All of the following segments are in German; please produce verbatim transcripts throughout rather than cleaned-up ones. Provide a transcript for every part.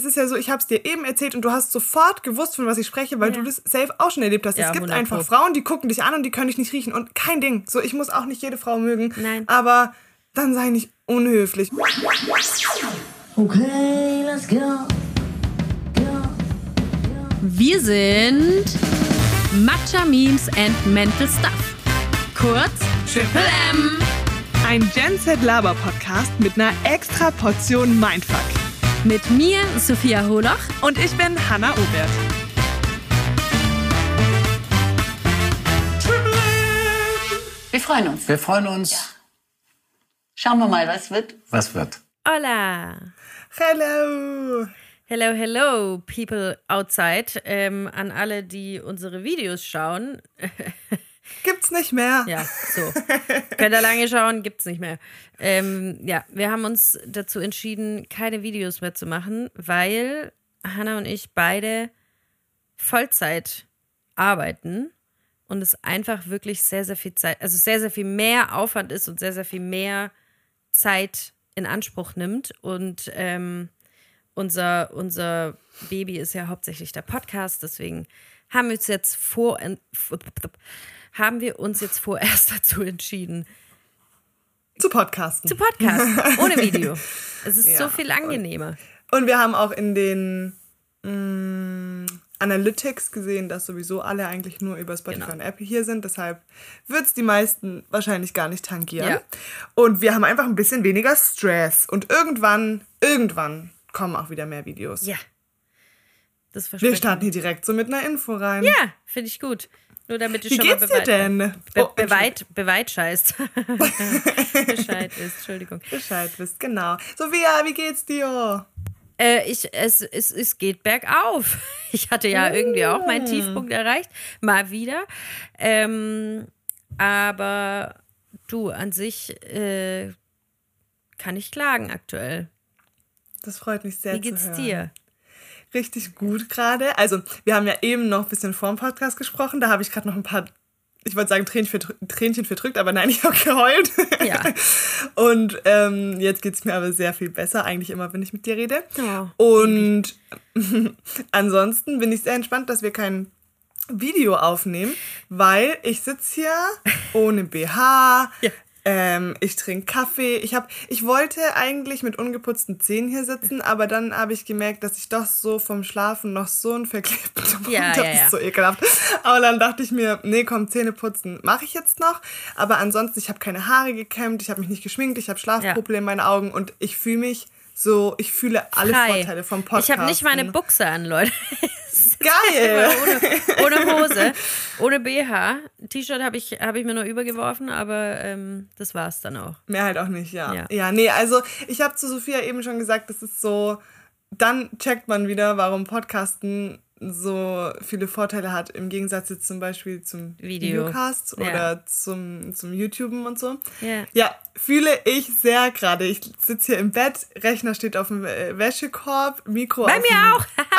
es ist ja so, ich habe es dir eben erzählt und du hast sofort gewusst, von was ich spreche, weil ja. du das safe auch schon erlebt hast. Ja, es gibt einfach Pro. Frauen, die gucken dich an und die können dich nicht riechen und kein Ding. So, ich muss auch nicht jede Frau mögen, Nein. aber dann sei nicht unhöflich. Okay, let's go. Wir sind Matcha Memes and Mental Stuff. Kurz Triple M. Ein Gen Z Laber Podcast mit einer extra Portion Mindfuck. Mit mir, Sophia Holoch. Und ich bin Hannah Obert. Triple M. Wir freuen uns. Wir freuen uns. Ja. Schauen wir mal, was wird. Was wird? Hola. Hello. Hello, hello, people outside. Ähm, an alle, die unsere Videos schauen. Gibt's nicht mehr. Ja, so. Könnt ihr lange schauen, gibt's nicht mehr. Ähm, ja, wir haben uns dazu entschieden, keine Videos mehr zu machen, weil Hannah und ich beide Vollzeit arbeiten und es einfach wirklich sehr, sehr viel Zeit, also sehr, sehr viel mehr Aufwand ist und sehr, sehr viel mehr Zeit in Anspruch nimmt. Und ähm, unser, unser Baby ist ja hauptsächlich der Podcast, deswegen haben wir uns jetzt vor... haben wir uns jetzt vorerst dazu entschieden, zu podcasten. Zu podcasten, ohne Video. Es ist ja, so viel angenehmer. Und, und wir haben auch in den mh, Analytics gesehen, dass sowieso alle eigentlich nur über Spotify genau. und Apple hier sind. Deshalb wird es die meisten wahrscheinlich gar nicht tangieren. Ja. Und wir haben einfach ein bisschen weniger Stress. Und irgendwann, irgendwann kommen auch wieder mehr Videos. Ja. Das wir starten hier direkt so mit einer Info rein. Ja, finde ich gut. Nur damit du Wie schon geht's mal beweit, dir denn? Be- oh, beweit, beweit scheißt. Bescheid wisst, Entschuldigung. Bescheid wisst, genau. Sophia, wie geht's dir? Äh, ich, es, es, es geht bergauf. Ich hatte ja mm. irgendwie auch meinen Tiefpunkt erreicht. Mal wieder. Ähm, aber du, an sich äh, kann ich klagen aktuell. Das freut mich sehr Wie geht's zu hören. dir? Richtig gut gerade. Also, wir haben ja eben noch ein bisschen vor dem Podcast gesprochen. Da habe ich gerade noch ein paar, ich wollte sagen, Tränchen, verdrückt, Tränchen verdrückt, aber nein, ich habe geheult. Ja. Und ähm, jetzt geht es mir aber sehr viel besser, eigentlich immer, wenn ich mit dir rede. Oh, Und ansonsten bin ich sehr entspannt, dass wir kein Video aufnehmen, weil ich sitze hier ohne B H. Ja. Ähm, ich trinke Kaffee. Ich hab, ich wollte eigentlich mit ungeputzten Zähnen hier sitzen, aber dann habe ich gemerkt, dass ich doch so vom Schlafen noch so einen verklebten Mund ja, habe. Ja, das ja. ist so ekelhaft. Aber dann dachte ich mir, nee, komm, Zähne putzen mache ich jetzt noch. Aber ansonsten, ich habe keine Haare gekämmt, ich habe mich nicht geschminkt, ich habe Schlafprobleme ja. in meinen Augen und ich fühle mich so, ich fühle alle Frei. Vorteile vom Podcast. Ich habe nicht meine Buchse an, Leute. Geil! ohne, ohne Hose, ohne B H. T-Shirt habe ich, hab ich mir nur übergeworfen, aber ähm, das war's dann auch. Mehr halt auch nicht, ja. Ja, ja nee, also ich habe zu Sophia eben schon gesagt, das ist so, dann checkt man wieder, warum Podcasten so viele Vorteile hat, im Gegensatz jetzt zum Beispiel zum Video. Videocast ja. oder zum, zum YouTuben und so. Ja. ja, fühle ich sehr gerade. Ich sitze hier im Bett, Rechner steht auf dem Wäschekorb, Mikro Bei auf mir dem,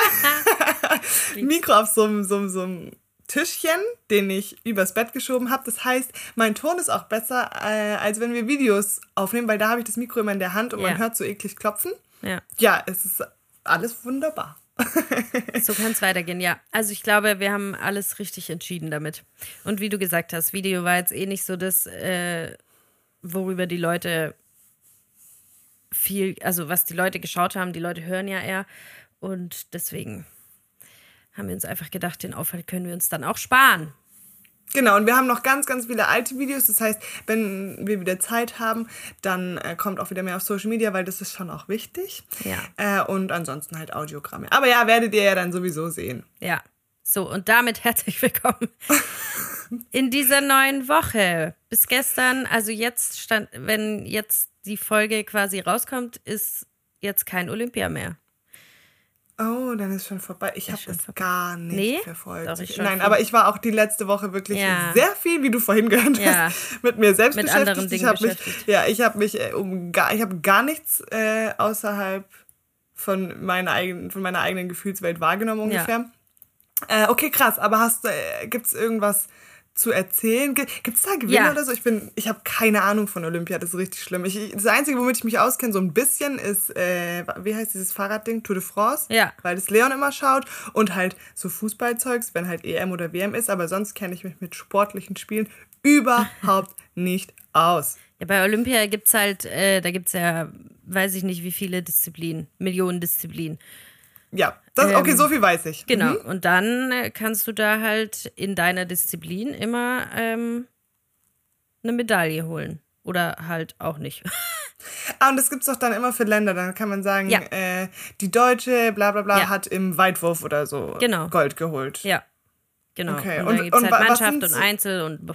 auch! Mikro auf so einem, so einem, so einem Tischchen, den ich übers Bett geschoben habe. Das heißt, mein Ton ist auch besser, äh, als wenn wir Videos aufnehmen, weil da habe ich das Mikro immer in der Hand und ja. man hört so eklig klopfen. Ja, ja es ist alles wunderbar. So kann es weitergehen, ja. Also ich glaube, wir haben alles richtig entschieden damit. Und wie du gesagt hast, Video war jetzt eh nicht so das, äh, worüber die Leute viel, also was die Leute geschaut haben, die Leute hören ja eher. Und deswegen haben wir uns einfach gedacht, den Aufwand können wir uns dann auch sparen. Genau, und wir haben noch ganz, ganz viele alte Videos. Das heißt, wenn wir wieder Zeit haben, dann äh, kommt auch wieder mehr auf Social Media, weil das ist schon auch wichtig. Ja. Äh, und ansonsten halt Audiogramme. Aber ja, werdet ihr ja dann sowieso sehen. Ja, so und damit herzlich willkommen in dieser neuen Woche. Bis gestern, also jetzt stand, wenn jetzt die Folge quasi rauskommt, ist jetzt kein Olympia mehr. Oh, dann ist schon vorbei. Ich habe das vorbei. gar nicht nee? verfolgt. Doch, ich schon Nein, viel. aber ich war auch die letzte Woche wirklich ja. sehr viel, wie du vorhin gehört ja. hast, mit mir selbst mit beschäftigt. anderen Dingen ich hab beschäftigt. Mich, ja, ich habe mich äh, um gar, ich habe gar nichts äh, außerhalb von meiner eigenen, von meiner eigenen Gefühlswelt wahrgenommen ungefähr. Ja. Äh, okay, krass. Aber hast, äh, gibt's irgendwas zu erzählen? Gibt es da Gewinne Ja. oder so? Ich bin, ich habe keine Ahnung von Olympia, das ist richtig schlimm. Ich, das Einzige, womit ich mich auskenne, so ein bisschen, ist, äh, wie heißt dieses Fahrradding? Tour de France. Ja. Weil das Leon immer schaut. Und halt so Fußballzeugs, wenn halt E M oder W M ist. Aber sonst kenne ich mich mit sportlichen Spielen überhaupt nicht aus. Ja, bei Olympia gibt es halt, äh, da gibt es ja, weiß ich nicht, wie viele Disziplinen, Millionen Disziplinen. Ja, das, okay, Ähm, so viel weiß ich. Genau, Mhm. und dann äh, kannst du da halt in deiner Disziplin immer ähm, eine Medaille holen. Oder halt auch nicht. Ah, und das gibt's doch dann immer für Länder. Dann kann man sagen, Ja. äh, die Deutsche, bla bla bla, Ja. hat im Weitwurf oder so Genau. Gold geholt. Ja, genau. Okay, Und, und- dann gibt es und halt wa- was Mannschaft sind und so- Einzel und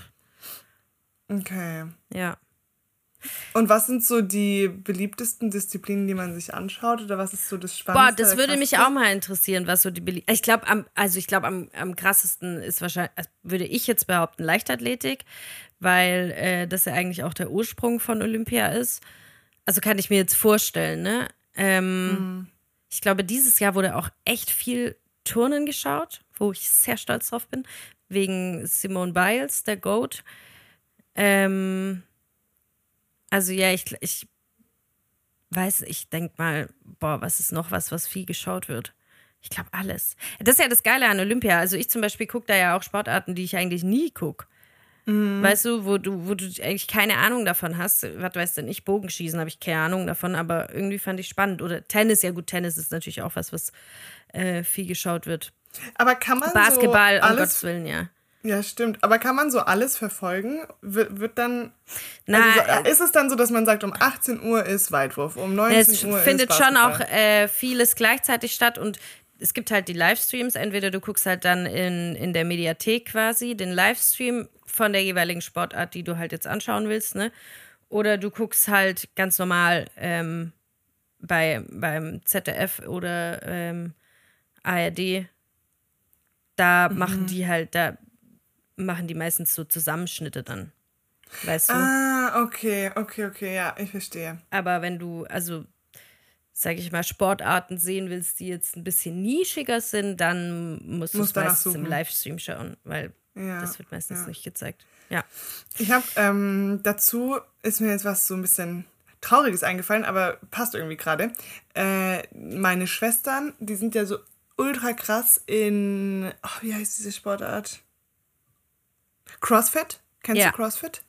Okay. ja. Und was sind so die beliebtesten Disziplinen, die man sich anschaut? Oder was ist so das Boah, Spannendste? das der würde mich krasseste? auch mal interessieren, was so die Belie Ich glaube, am, also ich glaube, am, am krassesten ist wahrscheinlich, also würde ich jetzt behaupten, Leichtathletik, weil äh, das ja eigentlich auch der Ursprung von Olympia ist. Also kann ich mir jetzt vorstellen, ne? Ähm, Mhm. Ich glaube, dieses Jahr wurde auch echt viel Turnen geschaut, wo ich sehr stolz drauf bin, wegen Simone Biles, der Goat. Ähm, also ja, ich, ich weiß, ich denke mal, boah, was ist noch was, was viel geschaut wird? Ich glaube, alles. Das ist ja das Geile an Olympia. Also ich zum Beispiel gucke da ja auch Sportarten, die ich eigentlich nie gucke. Weißt du, wo du, wo du eigentlich keine Ahnung davon hast. Was weiß denn ich, Bogenschießen habe ich keine Ahnung davon, aber irgendwie fand ich spannend. Oder Tennis, ja gut, Tennis ist natürlich auch was, was äh, viel geschaut wird. Aber kann man Basketball, so um alles... Gottes Willen, ja. Ja, stimmt. Aber kann man so alles verfolgen? Wird, wird dann... Na, also so, ist es dann so, dass man sagt, um achtzehn Uhr ist Weitwurf, um neunzehn Es Uhr findet ist schon auch Basketball? äh, vieles gleichzeitig statt und es gibt halt die Livestreams. Entweder du guckst halt dann in, in der Mediathek quasi den Livestream von der jeweiligen Sportart, die du halt jetzt anschauen willst, ne? Oder du guckst halt ganz normal ähm, bei, beim Z D F oder ähm, A R D. Da Mhm. machen die halt, da machen die meistens so Zusammenschnitte dann. Weißt du? Ah, okay, okay, okay, ja, ich verstehe. Aber wenn du, also, sag ich mal, Sportarten sehen willst, die jetzt ein bisschen nischiger sind, dann musst du Musst es danach meistens im suchen. Livestream schauen, weil Ja, das wird meistens ja. nicht gezeigt. Ja. Ich habe ähm, dazu ist mir jetzt was so ein bisschen Trauriges eingefallen, aber passt irgendwie gerade. Äh, meine Schwestern, die sind ja so ultra krass in, oh, wie heißt diese Sportart? CrossFit? Kennst Ja. du CrossFit?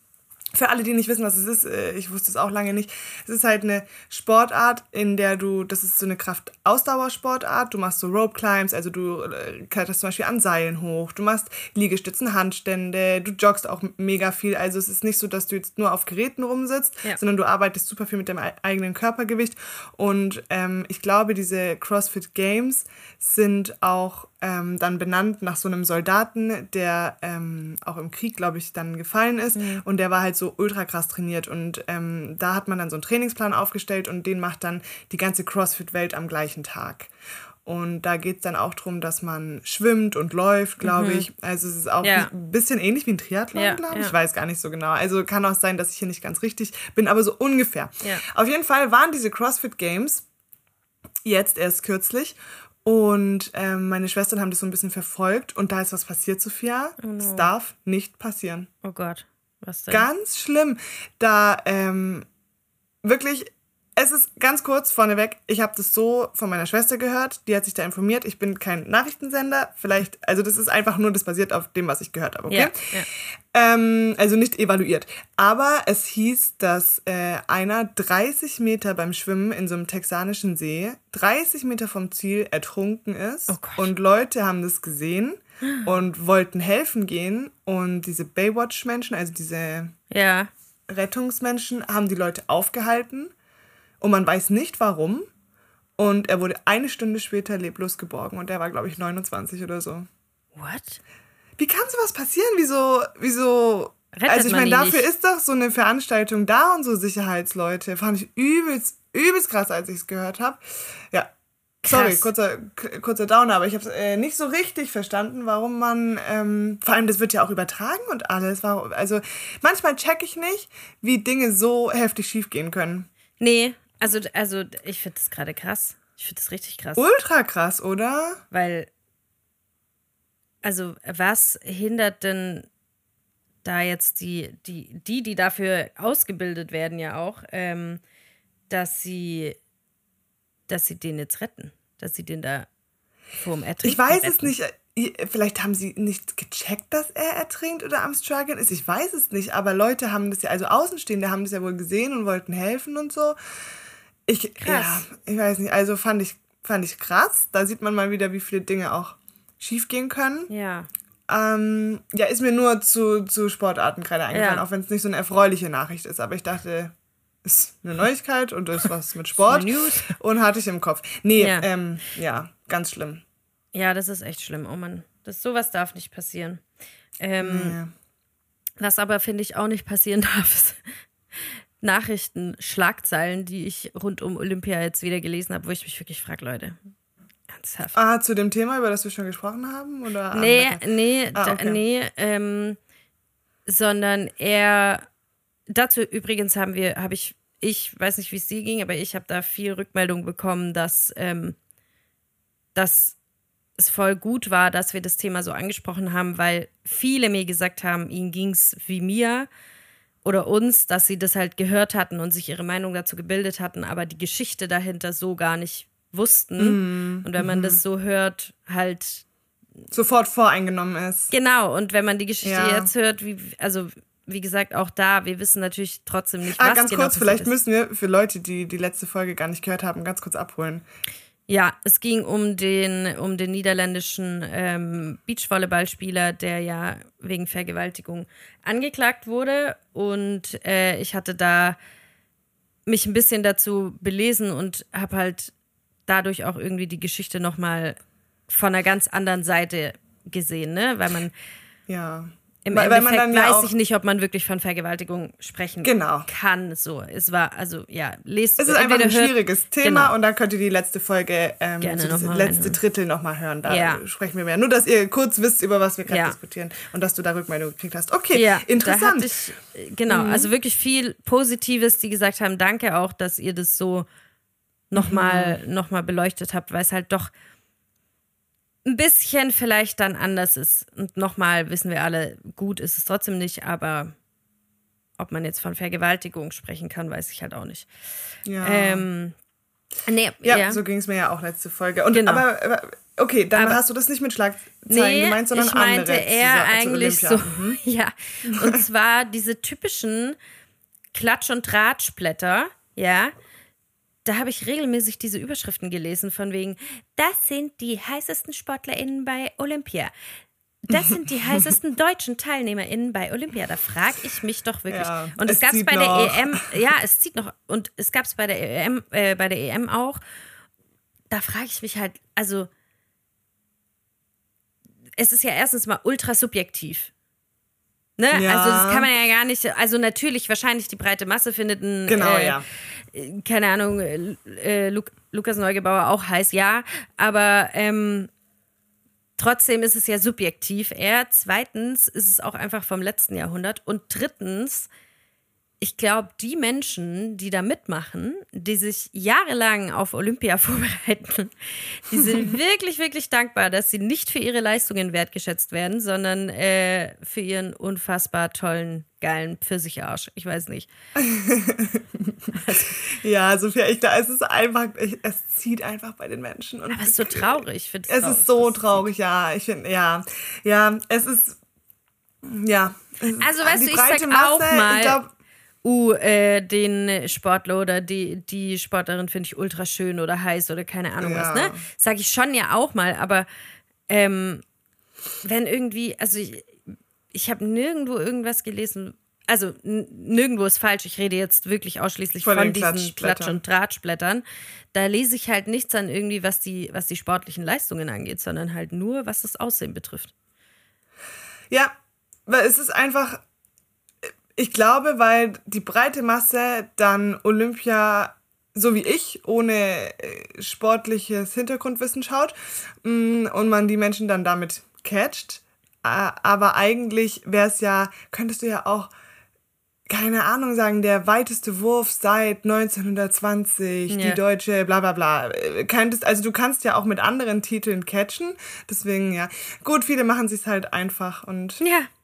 Für alle, die nicht wissen, was es ist, äh, ich wusste es auch lange nicht. Es ist halt eine Sportart, in der du, das ist so eine Kraftausdauersportart, du machst so Rope Climbs, also du äh, kletterst zum Beispiel an Seilen hoch, du machst Liegestützen, Handstände, du joggst auch mega viel. Also es ist nicht so, dass du jetzt nur auf Geräten rumsitzt, Ja. sondern du arbeitest super viel mit deinem ei- eigenen Körpergewicht. Und ähm, ich glaube, diese CrossFit Games sind auch ähm, dann benannt nach so einem Soldaten, der ähm, auch im Krieg, glaube ich, dann gefallen ist. Und der war halt so ultra krass trainiert. Und ähm, da hat man dann so einen Trainingsplan aufgestellt und den macht dann die ganze CrossFit-Welt am gleichen Tag. Und da geht es dann auch darum, dass man schwimmt und läuft, glaube ich. Also es ist auch Ja. ein bisschen ähnlich wie ein Triathlon, Ja, glaube ich. ja. Ich weiß gar nicht so genau. Also kann auch sein, dass ich hier nicht ganz richtig bin, aber so ungefähr. Ja. Auf jeden Fall waren diese CrossFit Games jetzt erst kürzlich. Und ähm, meine Schwestern haben das so ein bisschen verfolgt. Und da ist was passiert, Sophia. Das darf nicht passieren. Oh Gott. Was denn? Ganz schlimm. Da ähm, wirklich, es ist ganz kurz vorneweg, ich habe das so von meiner Schwester gehört, die hat sich da informiert. Ich bin kein Nachrichtensender, vielleicht, also das ist einfach nur, das basiert auf dem, was ich gehört habe, okay? Ja, ja. Ähm, also nicht evaluiert. Aber es hieß, dass äh, einer dreißig Meter beim Schwimmen in so einem texanischen See, dreißig Meter vom Ziel ertrunken ist. Oh Gott. Und Leute haben das gesehen und wollten helfen gehen. Und diese Baywatch-Menschen, also diese Ja. Rettungsmenschen, haben die Leute aufgehalten. Und man weiß nicht warum. Und er wurde eine Stunde später leblos geborgen. Und er war, glaube ich, neunundzwanzig oder so. What? Wie kann sowas passieren? Wieso, wieso? Rettet also ich man meine, ihn dafür nicht? ist doch so eine Veranstaltung da und so Sicherheitsleute. Fand ich übelst, übelst krass, als ich es gehört habe. Ja, sorry, Krass. kurzer, k- kurzer Downer, aber ich habe es äh, nicht so richtig verstanden, warum man, ähm, vor allem das wird ja auch übertragen und alles. Warum, also manchmal check ich nicht, wie Dinge so heftig schief gehen können. Nee, also, also ich finde das gerade krass. Ich finde das richtig krass. Ultra krass, oder? Weil, also was hindert denn da jetzt die, die, die, die dafür ausgebildet werden, ja auch, ähm, dass sie, dass sie den jetzt retten, dass sie den da vorm Ertrinken Ich weiß retten. es nicht. Vielleicht haben sie nicht gecheckt, dass er ertrinkt oder am Struggeln ist. Ich weiß es nicht. Aber Leute haben das ja, also Außenstehende haben das ja wohl gesehen und wollten helfen und so. Ich, krass. Ja, ich weiß nicht. Also fand ich, fand ich krass. Da sieht man mal wieder, wie viele Dinge auch schief gehen können. Ja. Ähm, ja, ist mir nur zu, zu Sportarten gerade eingefallen, ja. Auch wenn es nicht so eine erfreuliche Nachricht ist. Aber ich dachte, ist eine Neuigkeit und ist was mit Sport. News. Und hatte ich im Kopf. Nee, ja, ähm, ja ganz schlimm. Ja, das ist echt schlimm. Oh Mann, das, sowas darf nicht passieren. Ähm, nee. Was aber, finde ich, auch nicht passieren darf, ist Nachrichten, Schlagzeilen, die ich rund um Olympia jetzt wieder gelesen habe, wo ich mich wirklich frage, Leute, ernsthaft. Ah, zu dem Thema, über das wir schon gesprochen haben? Oder nee, nee, ah, okay. da, nee, ähm, sondern eher, dazu übrigens haben wir, habe ich, ich weiß nicht, wie es dir ging, aber ich habe da viel Rückmeldung bekommen, dass, ähm, dass es voll gut war, dass wir das Thema so angesprochen haben, weil viele mir gesagt haben, ihnen ging es wie mir oder uns, dass sie das halt gehört hatten und sich ihre Meinung dazu gebildet hatten, aber die Geschichte dahinter so gar nicht wussten. Mm, und wenn man mm. das so hört, halt sofort voreingenommen ist. Genau, und wenn man die Geschichte ja. jetzt hört, wie, also wie gesagt, auch da, wir wissen natürlich trotzdem nicht, ah, was ganz genau kurz, vielleicht ist. Müssen wir für Leute, die die letzte Folge gar nicht gehört haben, ganz kurz abholen. Ja, es ging um den, um den niederländischen ähm, Beachvolleyballspieler, der ja wegen Vergewaltigung angeklagt wurde. Und äh, ich hatte da mich ein bisschen dazu belesen und habe halt dadurch auch irgendwie die Geschichte nochmal von einer ganz anderen Seite gesehen, ne? Weil man ja. im weil, Endeffekt weil man dann weiß ja ich nicht, ob man wirklich von Vergewaltigung sprechen genau. kann. So, es war, also ja, lest. Es ist einfach ein schwieriges Thema genau. und dann könnt ihr die letzte Folge, ähm, Gerne so das noch letzte reinhören. Drittel nochmal hören. Da ja. sprechen wir mehr. Nur, dass ihr kurz wisst, über was wir gerade ja. diskutieren und dass du da Rückmeldung gekriegt hast. Okay, ja, interessant. Da hatte ich, genau, mhm. also wirklich viel Positives, die gesagt haben, danke auch, dass ihr das so nochmal mhm. noch mal beleuchtet habt, weil es halt doch ein bisschen vielleicht dann anders ist. Und nochmal wissen wir alle, gut ist es trotzdem nicht, aber ob man jetzt von Vergewaltigung sprechen kann, weiß ich halt auch nicht. Ja, ähm, nee, ja, ja. so ging es mir ja auch letzte Folge. Und, genau. aber, aber okay, dann aber, hast du das nicht mit Schlagzeilen nee, gemeint, sondern ich meinte andere eher zu, eigentlich zu so, mhm. ja, und zwar diese typischen Klatsch- und Tratschblätter, ja, da habe ich regelmäßig diese Überschriften gelesen von wegen, das sind die heißesten SportlerInnen bei Olympia. Das sind die heißesten deutschen TeilnehmerInnen bei Olympia. Da frage ich mich doch wirklich. Ja, und es, es gab es bei noch. der E M, ja, es zieht noch. Und es gab es bei der E M, äh, bei der E M auch. Da frage ich mich halt, also es ist ja erstens mal ultra subjektiv. Ne? Ja. Also das kann man ja gar nicht, also natürlich, wahrscheinlich die breite Masse findet ein, genau, äh, ja. keine Ahnung, äh, Luk- Lukas Neugebauer auch heiß, ja, aber ähm, trotzdem ist es ja subjektiv eher. Zweitens ist es auch einfach vom letzten Jahrhundert und drittens, ich glaube, die Menschen, die da mitmachen, die sich jahrelang auf Olympia vorbereiten, die sind wirklich, wirklich dankbar, dass sie nicht für ihre Leistungen wertgeschätzt werden, sondern äh, für ihren unfassbar tollen, geilen Pfirsicharsch. Ich weiß nicht. also, ja, Sophia, ich, da, es ist einfach, ich, es zieht einfach bei den Menschen. Und aber es ist so traurig. Ich es traurig, ist so traurig, ja. Ich finde, ja, ja, es ist, ja. Also, weißt du, ich sag Masse, auch mal, ich glaub, uh, äh, den Sportler oder die, die Sportlerin finde ich ultra schön oder heiß oder keine Ahnung ja. was, ne? Sag ich schon ja auch mal, aber ähm, wenn irgendwie, also ich, ich habe nirgendwo irgendwas gelesen, also n- nirgendwo ist falsch, ich rede jetzt wirklich ausschließlich von, von diesen Klatsch- und Tratschblättern, da lese ich halt nichts an irgendwie, was die, was die sportlichen Leistungen angeht, sondern halt nur, was das Aussehen betrifft. Ja, weil es ist einfach, ich glaube, weil die breite Masse dann Olympia, so wie ich, ohne sportliches Hintergrundwissen schaut und man die Menschen dann damit catcht. Aber eigentlich wäre es ja, könntest du ja auch, keine Ahnung sagen, der weiteste Wurf seit neunzehnhundertzwanzig, ja. die deutsche bla bla bla. Könntest, also du kannst ja auch mit anderen Titeln catchen. Deswegen, ja. Gut, viele machen es sich halt einfach und... Ja.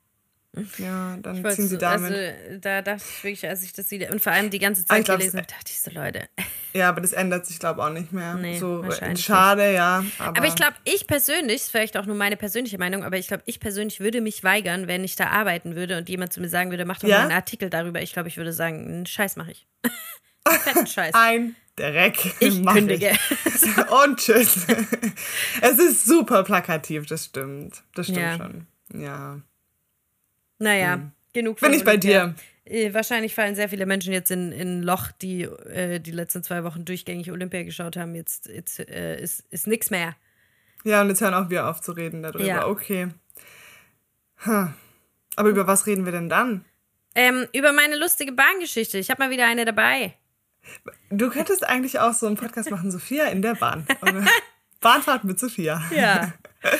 Ja, dann Ich ziehen sie so, damit. Also da dachte ich wirklich, als ich das wieder und vor allem die ganze Zeit glaub, gelesen habe, dachte ich so, Leute. Ja, aber das ändert sich, glaube ich, auch nicht mehr. Nee, so wahrscheinlich schade, nicht. ja. Aber, aber ich glaube, ich persönlich, ist vielleicht auch nur meine persönliche Meinung, aber ich glaube, ich persönlich würde mich weigern, wenn ich da arbeiten würde und jemand zu mir sagen würde, mach doch ja? mal einen Artikel darüber. Ich glaube, ich würde sagen, einen Scheiß mache ich. Einen fetten Scheiß. Ein Dreck. Ich kündige. Ich. Und tschüss. Es ist super plakativ, das stimmt. Das stimmt ja. schon. Ja. Naja, hm. genug von Bin ich bei dir. Äh, wahrscheinlich fallen sehr viele Menschen jetzt in ein Loch, die äh, die letzten zwei Wochen durchgängig Olympia geschaut haben. Jetzt, jetzt äh, ist, ist nichts mehr. Ja, und jetzt hören auch wir auf zu reden darüber. Ja. Okay. Huh. Aber über was reden wir denn dann? Ähm, über meine lustige Bahngeschichte. Ich habe mal wieder eine dabei. Du könntest eigentlich auch so einen Podcast machen, Sophia in der Bahn. Bahnfahrt mit Sophia. Ja.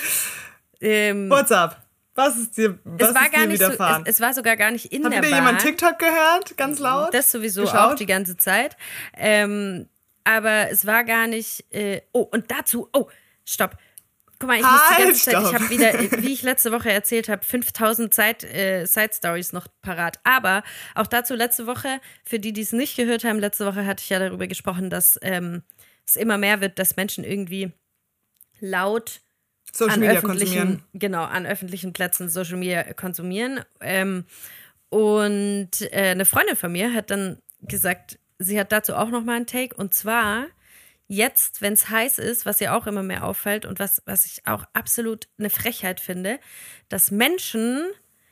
ähm, What's up? Was ist dir, was es war ist gar dir nicht so, widerfahren? es, es war sogar gar nicht in Hat der wieder Bahn. jemand TikTok gehört, ganz laut? Das sowieso geschaut? auch die ganze Zeit. Ähm, aber es war gar nicht. Äh, oh, und dazu. Oh, stopp. Guck mal, ich muss die ganze Zeit, ich habe wieder, wie ich letzte Woche erzählt habe, fünftausend Side, äh, Side-Stories noch parat. Aber auch dazu letzte Woche, für die, die es nicht gehört haben, letzte Woche hatte ich ja darüber gesprochen, dass ähm, es immer mehr wird, dass Menschen irgendwie laut Social an Media öffentlichen, konsumieren. Genau, an öffentlichen Plätzen Social Media konsumieren. Ähm, und äh, eine Freundin von mir hat dann gesagt, sie hat dazu auch nochmal einen Take. Und zwar jetzt, wenn es heiß ist, was ihr auch immer mehr auffällt und was, was ich auch absolut eine Frechheit finde, dass Menschen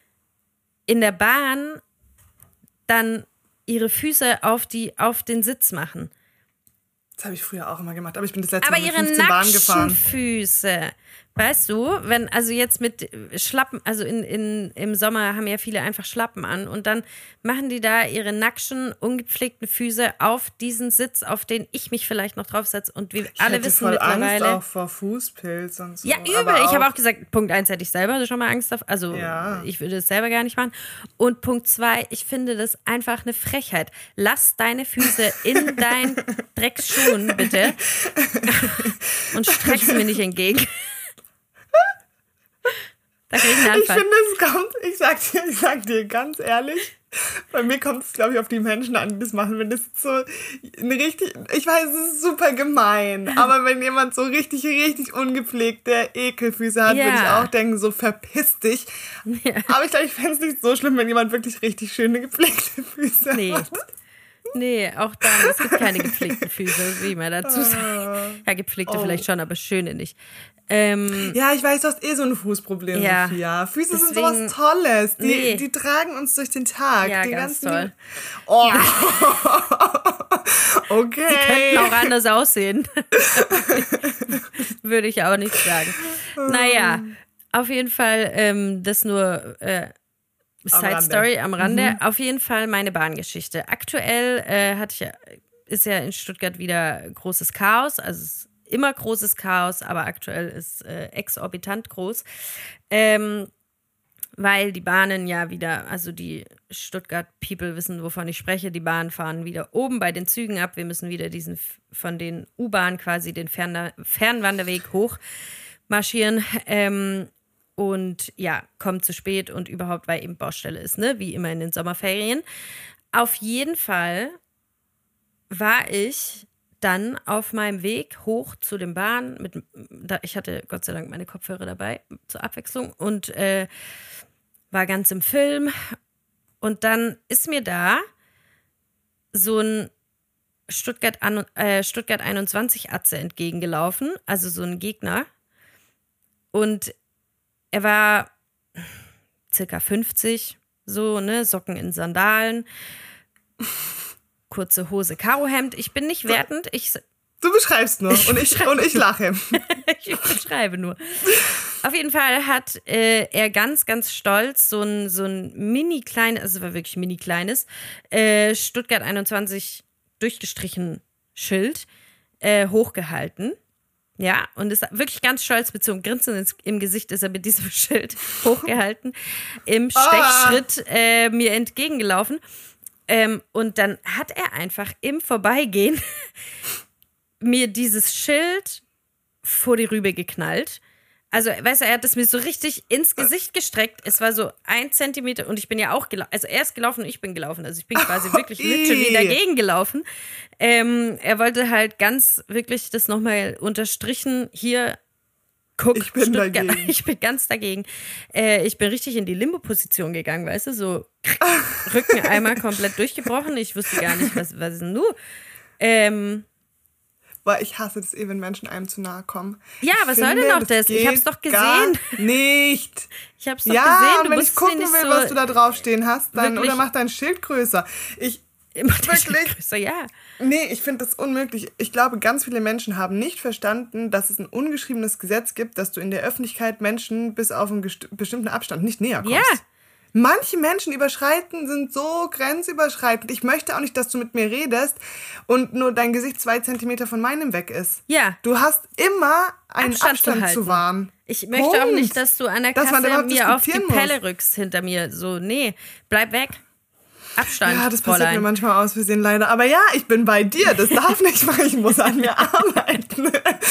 in der Bahn dann ihre Füße auf, die, auf den Sitz machen. Das habe ich früher auch immer gemacht, aber ich bin das letzte Aber Mal mit ihre fünfzehn Bahn gefahren. Füße, weißt du, wenn, also jetzt mit Schlappen, also in, in, im Sommer haben ja viele einfach Schlappen an und dann machen die da ihre nackschen, ungepflegten Füße auf diesen Sitz, auf den ich mich vielleicht noch draufsetze und wir Ich alle hätte wissen voll mittlerweile. Angst auch vor Fußpilz und so. Ja, übel. Aber Ich habe auch gesagt, Punkt eins hätte ich selber schon mal Angst davor. Also Ja. ich würde es selber gar nicht machen. Und Punkt zwei, ich finde das einfach eine Frechheit. Lass deine Füße in deinen Drecksschuhen, bitte. Und streck sie mir nicht entgegen. Da krieg ich einen Ich Anfall. finde, es kommt, ich sag dir, ich sag dir ganz ehrlich, bei mir kommt es, glaube ich, auf die Menschen an, die das machen. Wenn das so ein richtig, ich weiß, es ist super gemein, aber wenn jemand so richtig, richtig ungepflegte Ekelfüße hat, Ja. würde ich auch denken, so verpiss dich. Ja. Aber ich glaube, ich fände es nicht so schlimm, wenn jemand wirklich richtig schöne gepflegte Füße Nee. hat. Nee, auch dann, es gibt keine gepflegten Füße, wie man dazu sagt. Ja, gepflegte Oh. vielleicht schon, aber schöne nicht. Ähm, Ja, ich weiß, du hast eh so ein Fußproblem, Ja. Sophia. Füße Deswegen- sind sowas Tolles. Die, Nee. die tragen uns durch den Tag. Ja, die ganz ganzen toll. Oh. Okay. könnten auch anders aussehen. Würde ich auch nicht sagen. Naja, auf jeden Fall ähm, das nur äh, Side Rande. Story am Rande. Mhm. Auf jeden Fall meine Bahngeschichte. Aktuell äh, hatte ich ja, ist ja in Stuttgart wieder großes Chaos. Also es ist immer großes Chaos, aber aktuell ist äh, exorbitant groß. Ähm, weil die Bahnen ja wieder, also die Stuttgart-People wissen, wovon ich spreche, die Bahnen fahren wieder oben bei den Zügen ab. Wir müssen wieder diesen von den U-Bahnen quasi den Fern- Fernwanderweg hoch marschieren. Ähm, und ja, kommt zu spät und überhaupt, weil eben Baustelle ist, ne? Wie immer in den Sommerferien. Auf jeden Fall war ich dann auf meinem Weg hoch zu den Bahnen. Mit, da, ich hatte Gott sei Dank meine Kopfhörer dabei zur Abwechslung und äh, war ganz im Film. Und dann ist mir da so ein Stuttgart, an, äh, Stuttgart einundzwanzig Atze entgegengelaufen, also so ein Gegner. Und er war circa fünfzig, so, ne, Socken in Sandalen, kurze Hose, Karohemd. Ich bin nicht wertend, ich, Du beschreibst nur und ich, und ich lache. ich beschreibe nur. Auf jeden Fall hat äh, er ganz, ganz stolz so ein, so ein mini kleines, also es war wirklich mini kleines, äh, Stuttgart einundzwanzig durchgestrichen Schild äh, hochgehalten. Ja, und ist wirklich ganz stolz mit so einem Grinsen ins, im Gesicht ist er mit diesem Schild hochgehalten, im Stechschritt äh, mir entgegengelaufen. Ähm, und dann hat er einfach im Vorbeigehen mir dieses Schild vor die Rübe geknallt. Also, weißt du, er hat es mir so richtig ins Gesicht gestreckt. Es war so ein Zentimeter und ich bin ja auch gelaufen. Also, er ist gelaufen und ich bin gelaufen. Also, ich bin quasi wirklich literally dagegen gelaufen. Ähm, er wollte halt ganz wirklich das nochmal unterstrichen. Hier, guck, ich bin Stuttgart. dagegen. Ich bin ganz dagegen. Äh, ich bin richtig in die Limbo-Position gegangen, weißt du, so Rücken einmal komplett durchgebrochen. Ich wusste gar nicht, was, was ist denn nun? Ähm, Weil ich hasse das eh, wenn Menschen einem zu nahe kommen. Ja, ich was finde, soll denn noch das? das Ich hab's doch gesehen. Nicht. Ich hab's doch ja, gesehen. Du und wenn musst ich gucken nicht will, so was du da draufstehen hast, dann wirklich- oder mach dein Schild größer. Ich Mach dein wirklich. Schild größer, ja. Nee, ich finde das unmöglich. Ich glaube, ganz viele Menschen haben nicht verstanden, dass es ein ungeschriebenes Gesetz gibt, dass du in der Öffentlichkeit Menschen bis auf einen gest- bestimmten Abstand nicht näher kommst. Ja. Manche Menschen überschreiten, sind so grenzüberschreitend. Ich möchte auch nicht, dass du mit mir redest und nur dein Gesicht zwei Zentimeter von meinem weg ist. Ja. Du hast immer einen Abstand Abstand, zu halten. zu wahren. Ich möchte auch Punkt. nicht, dass du an der Dass man Kasse überhaupt mir auf die diskutieren muss. Pelle rückst hinter mir. So, nee, bleib weg. Abstand, Ja, das passiert Fräulein. mir manchmal aus Versehen leider. Aber ja, ich bin bei dir. Das darf nicht, weil ich muss an mir arbeiten.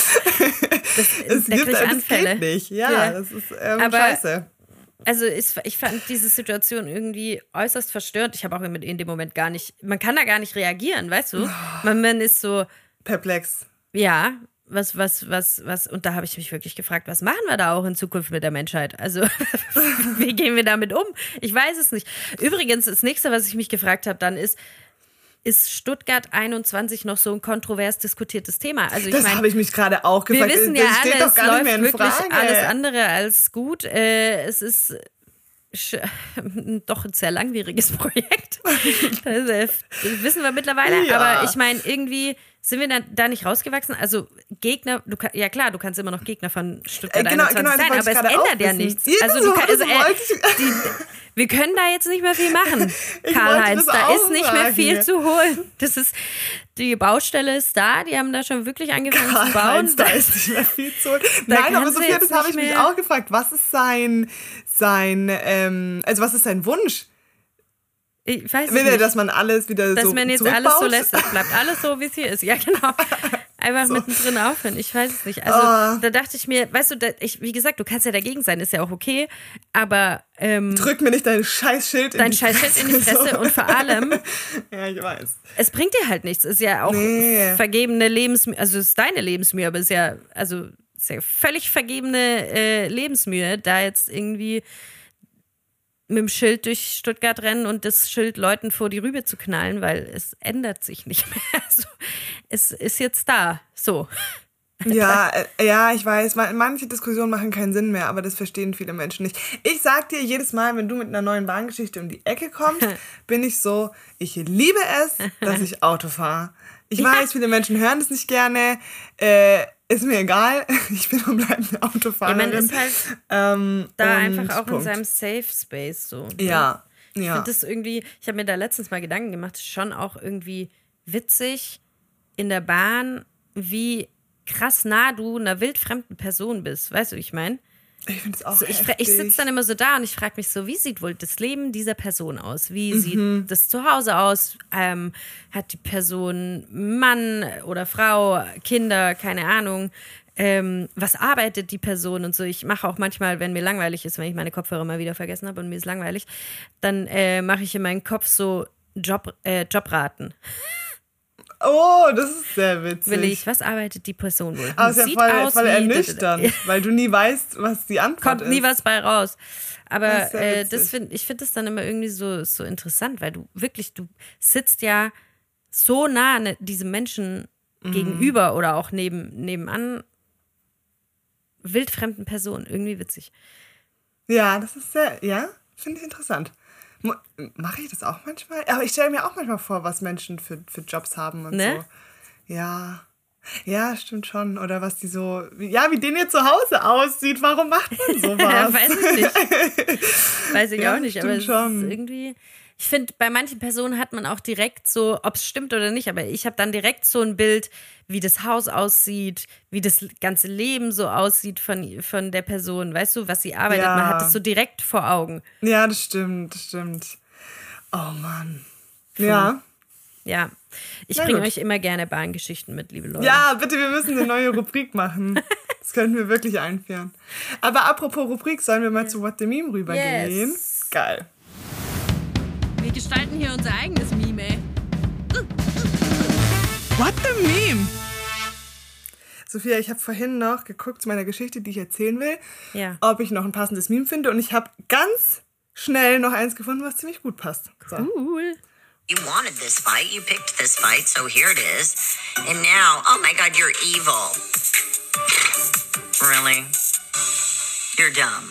es da gibt, krieg ich das Anfälle. geht nicht. Ja, Ja. das ist ähm, Aber- scheiße. Also ist, ich fand diese Situation irgendwie äußerst verstörend. Ich habe auch in dem Moment gar nicht, man kann da gar nicht reagieren, weißt du? Man, man ist so, Perplex. ja, was, was, was, was, und da habe ich mich wirklich gefragt, was machen wir da auch in Zukunft mit der Menschheit? Also, wie gehen wir damit um? Ich weiß es nicht. Übrigens, das nächste, was ich mich gefragt habe, dann ist, ist Stuttgart einundzwanzig noch so ein kontrovers diskutiertes Thema? Also, ich Das meine, habe ich mich gerade auch wir gefragt. wissen ja das steht alle, doch es gar nicht läuft mehr in wirklich Frage. alles andere als gut. Äh, es ist sch- doch ein sehr langwieriges Projekt. Das, äh, das wissen wir mittlerweile. Ja. Aber ich meine, irgendwie sind wir da, da nicht rausgewachsen. Also Gegner, du kann, ja klar, du kannst immer noch Gegner von Stuttgart Äh, genau, einundzwanzig genau, das sein, wollte aber ich es gerade ändert auch ja wissen. nichts. Ebenso, Also, du kann, also das äh, wollte ich- die, wir können da jetzt nicht mehr viel machen, Ich Karl-Heinz. wollte das Da auch ist nicht mehr sagen. viel zu holen. Das ist, die Baustelle ist da, die haben da schon wirklich angefangen zu bauen. Karl-Heinz, da ist nicht mehr viel zu holen. Da Nein, aber kannst du Sophia, jetzt das habe ich nicht mich mehr- auch gefragt. Was ist sein, sein ähm, also was ist sein Wunsch? Ich weiß es Will er, nicht. dass man alles wieder Dass so man jetzt zurückbaut? alles so lässt, es bleibt alles so, wie es hier ist. Ja, genau. Einfach mittendrin aufhören. Ich weiß es nicht. Also, Oh. da dachte ich mir, weißt du, da, ich, wie gesagt, du kannst ja dagegen sein, ist ja auch okay. Aber ähm, Drück mir nicht dein scheiß Schild in dein die scheiß Schild in die Fresse So. und vor allem, Ja, ich weiß. es bringt dir halt nichts. Ist ja auch Nee. vergebene Lebensmühe, also es ist deine Lebensmühe, aber es ist ja, also ist ja völlig vergebene äh, Lebensmühe, da jetzt irgendwie mit dem Schild durch Stuttgart rennen und das Schild Leuten vor die Rübe zu knallen, weil es ändert sich nicht mehr. Also, es ist jetzt da, so. Ja, äh, ja, ich weiß, man- manche Diskussionen machen keinen Sinn mehr, aber das verstehen viele Menschen nicht. Ich sag dir jedes Mal, wenn du mit einer neuen Bahngeschichte um die Ecke kommst, bin ich so, ich liebe es, dass ich Auto fahre. Ich weiß, viele Menschen hören das nicht gerne, äh, ist mir egal, ich bin und bleibe eine Ja, Autofahrerin. man ist halt ähm, da und einfach auch Punkt. in seinem Safe Space so. ne? Ja, Ich ja. finde das irgendwie, ich habe mir da letztens mal Gedanken gemacht, schon auch irgendwie witzig in der Bahn, wie krass nah du einer wildfremden Person bist. Weißt du, wie ich meine? Ich finde es auch So, ich heftig. ich sitze dann immer so da und ich frage mich so, wie sieht wohl das Leben dieser Person aus? Wie Mhm. sieht das Zuhause aus? Ähm, hat die Person Mann oder Frau, Kinder, keine Ahnung? Ähm, was arbeitet die Person und so? Ich mache auch manchmal, wenn mir langweilig ist, wenn ich meine Kopfhörer mal wieder vergessen habe und mir ist langweilig, dann äh, mache ich in meinem Kopf so Job, äh, Jobraten. Oh, das ist sehr witzig. Will ich, was arbeitet die Person wohl? Aber es ist ja Sieht voll, aus voll wie- ernüchternd, weil du nie weißt, was die Antwort Kommt ist. nie was bei raus. Aber Das ist sehr äh, witzig. das find, ich finde das dann immer irgendwie so, so interessant, weil du wirklich, du sitzt ja so nah ne, diesem Menschen Mhm. gegenüber oder auch neben, nebenan wildfremden Personen. Irgendwie witzig. Ja, das ist sehr, ja, finde ich interessant. Mo- Mache ich das auch manchmal? Aber ich stelle mir auch manchmal vor, was Menschen für, für Jobs haben und Ne? so. Ja. Ja, stimmt schon. Oder was die so, wie- ja, wie den ihr zu Hause aussieht. Warum macht man sowas? Weiß ich nicht. Weiß ich Ja, auch nicht, aber stimmt es schon. ist irgendwie. Ich finde, bei manchen Personen hat man auch direkt so, ob es stimmt oder nicht, aber ich habe dann direkt so ein Bild, wie das Haus aussieht, wie das ganze Leben so aussieht von, von der Person. Weißt du, was sie arbeitet? Ja. Man hat das so direkt vor Augen. Ja, das stimmt, das stimmt. Oh Mann. Ja. Ja. Ich Na bringe gut. euch immer gerne Bahngeschichten mit, liebe Leute. Ja, bitte, wir müssen eine neue Rubrik machen. Das könnten wir wirklich einführen. Aber apropos Rubrik, sollen wir mal zu What the Meme rübergehen? Yes. Geil. Wir gestalten hier unser eigenes Meme, ey. What the Meme? Sophia, ich habe vorhin noch geguckt zu meiner Geschichte, die ich erzählen will, Ja. ob ich noch ein passendes Meme finde. Und ich habe ganz schnell noch eins gefunden, was ziemlich gut passt. So. Cool. You wanted this fight, you picked this fight, so here it is. And now, oh my god, you're evil. Really? You're dumb.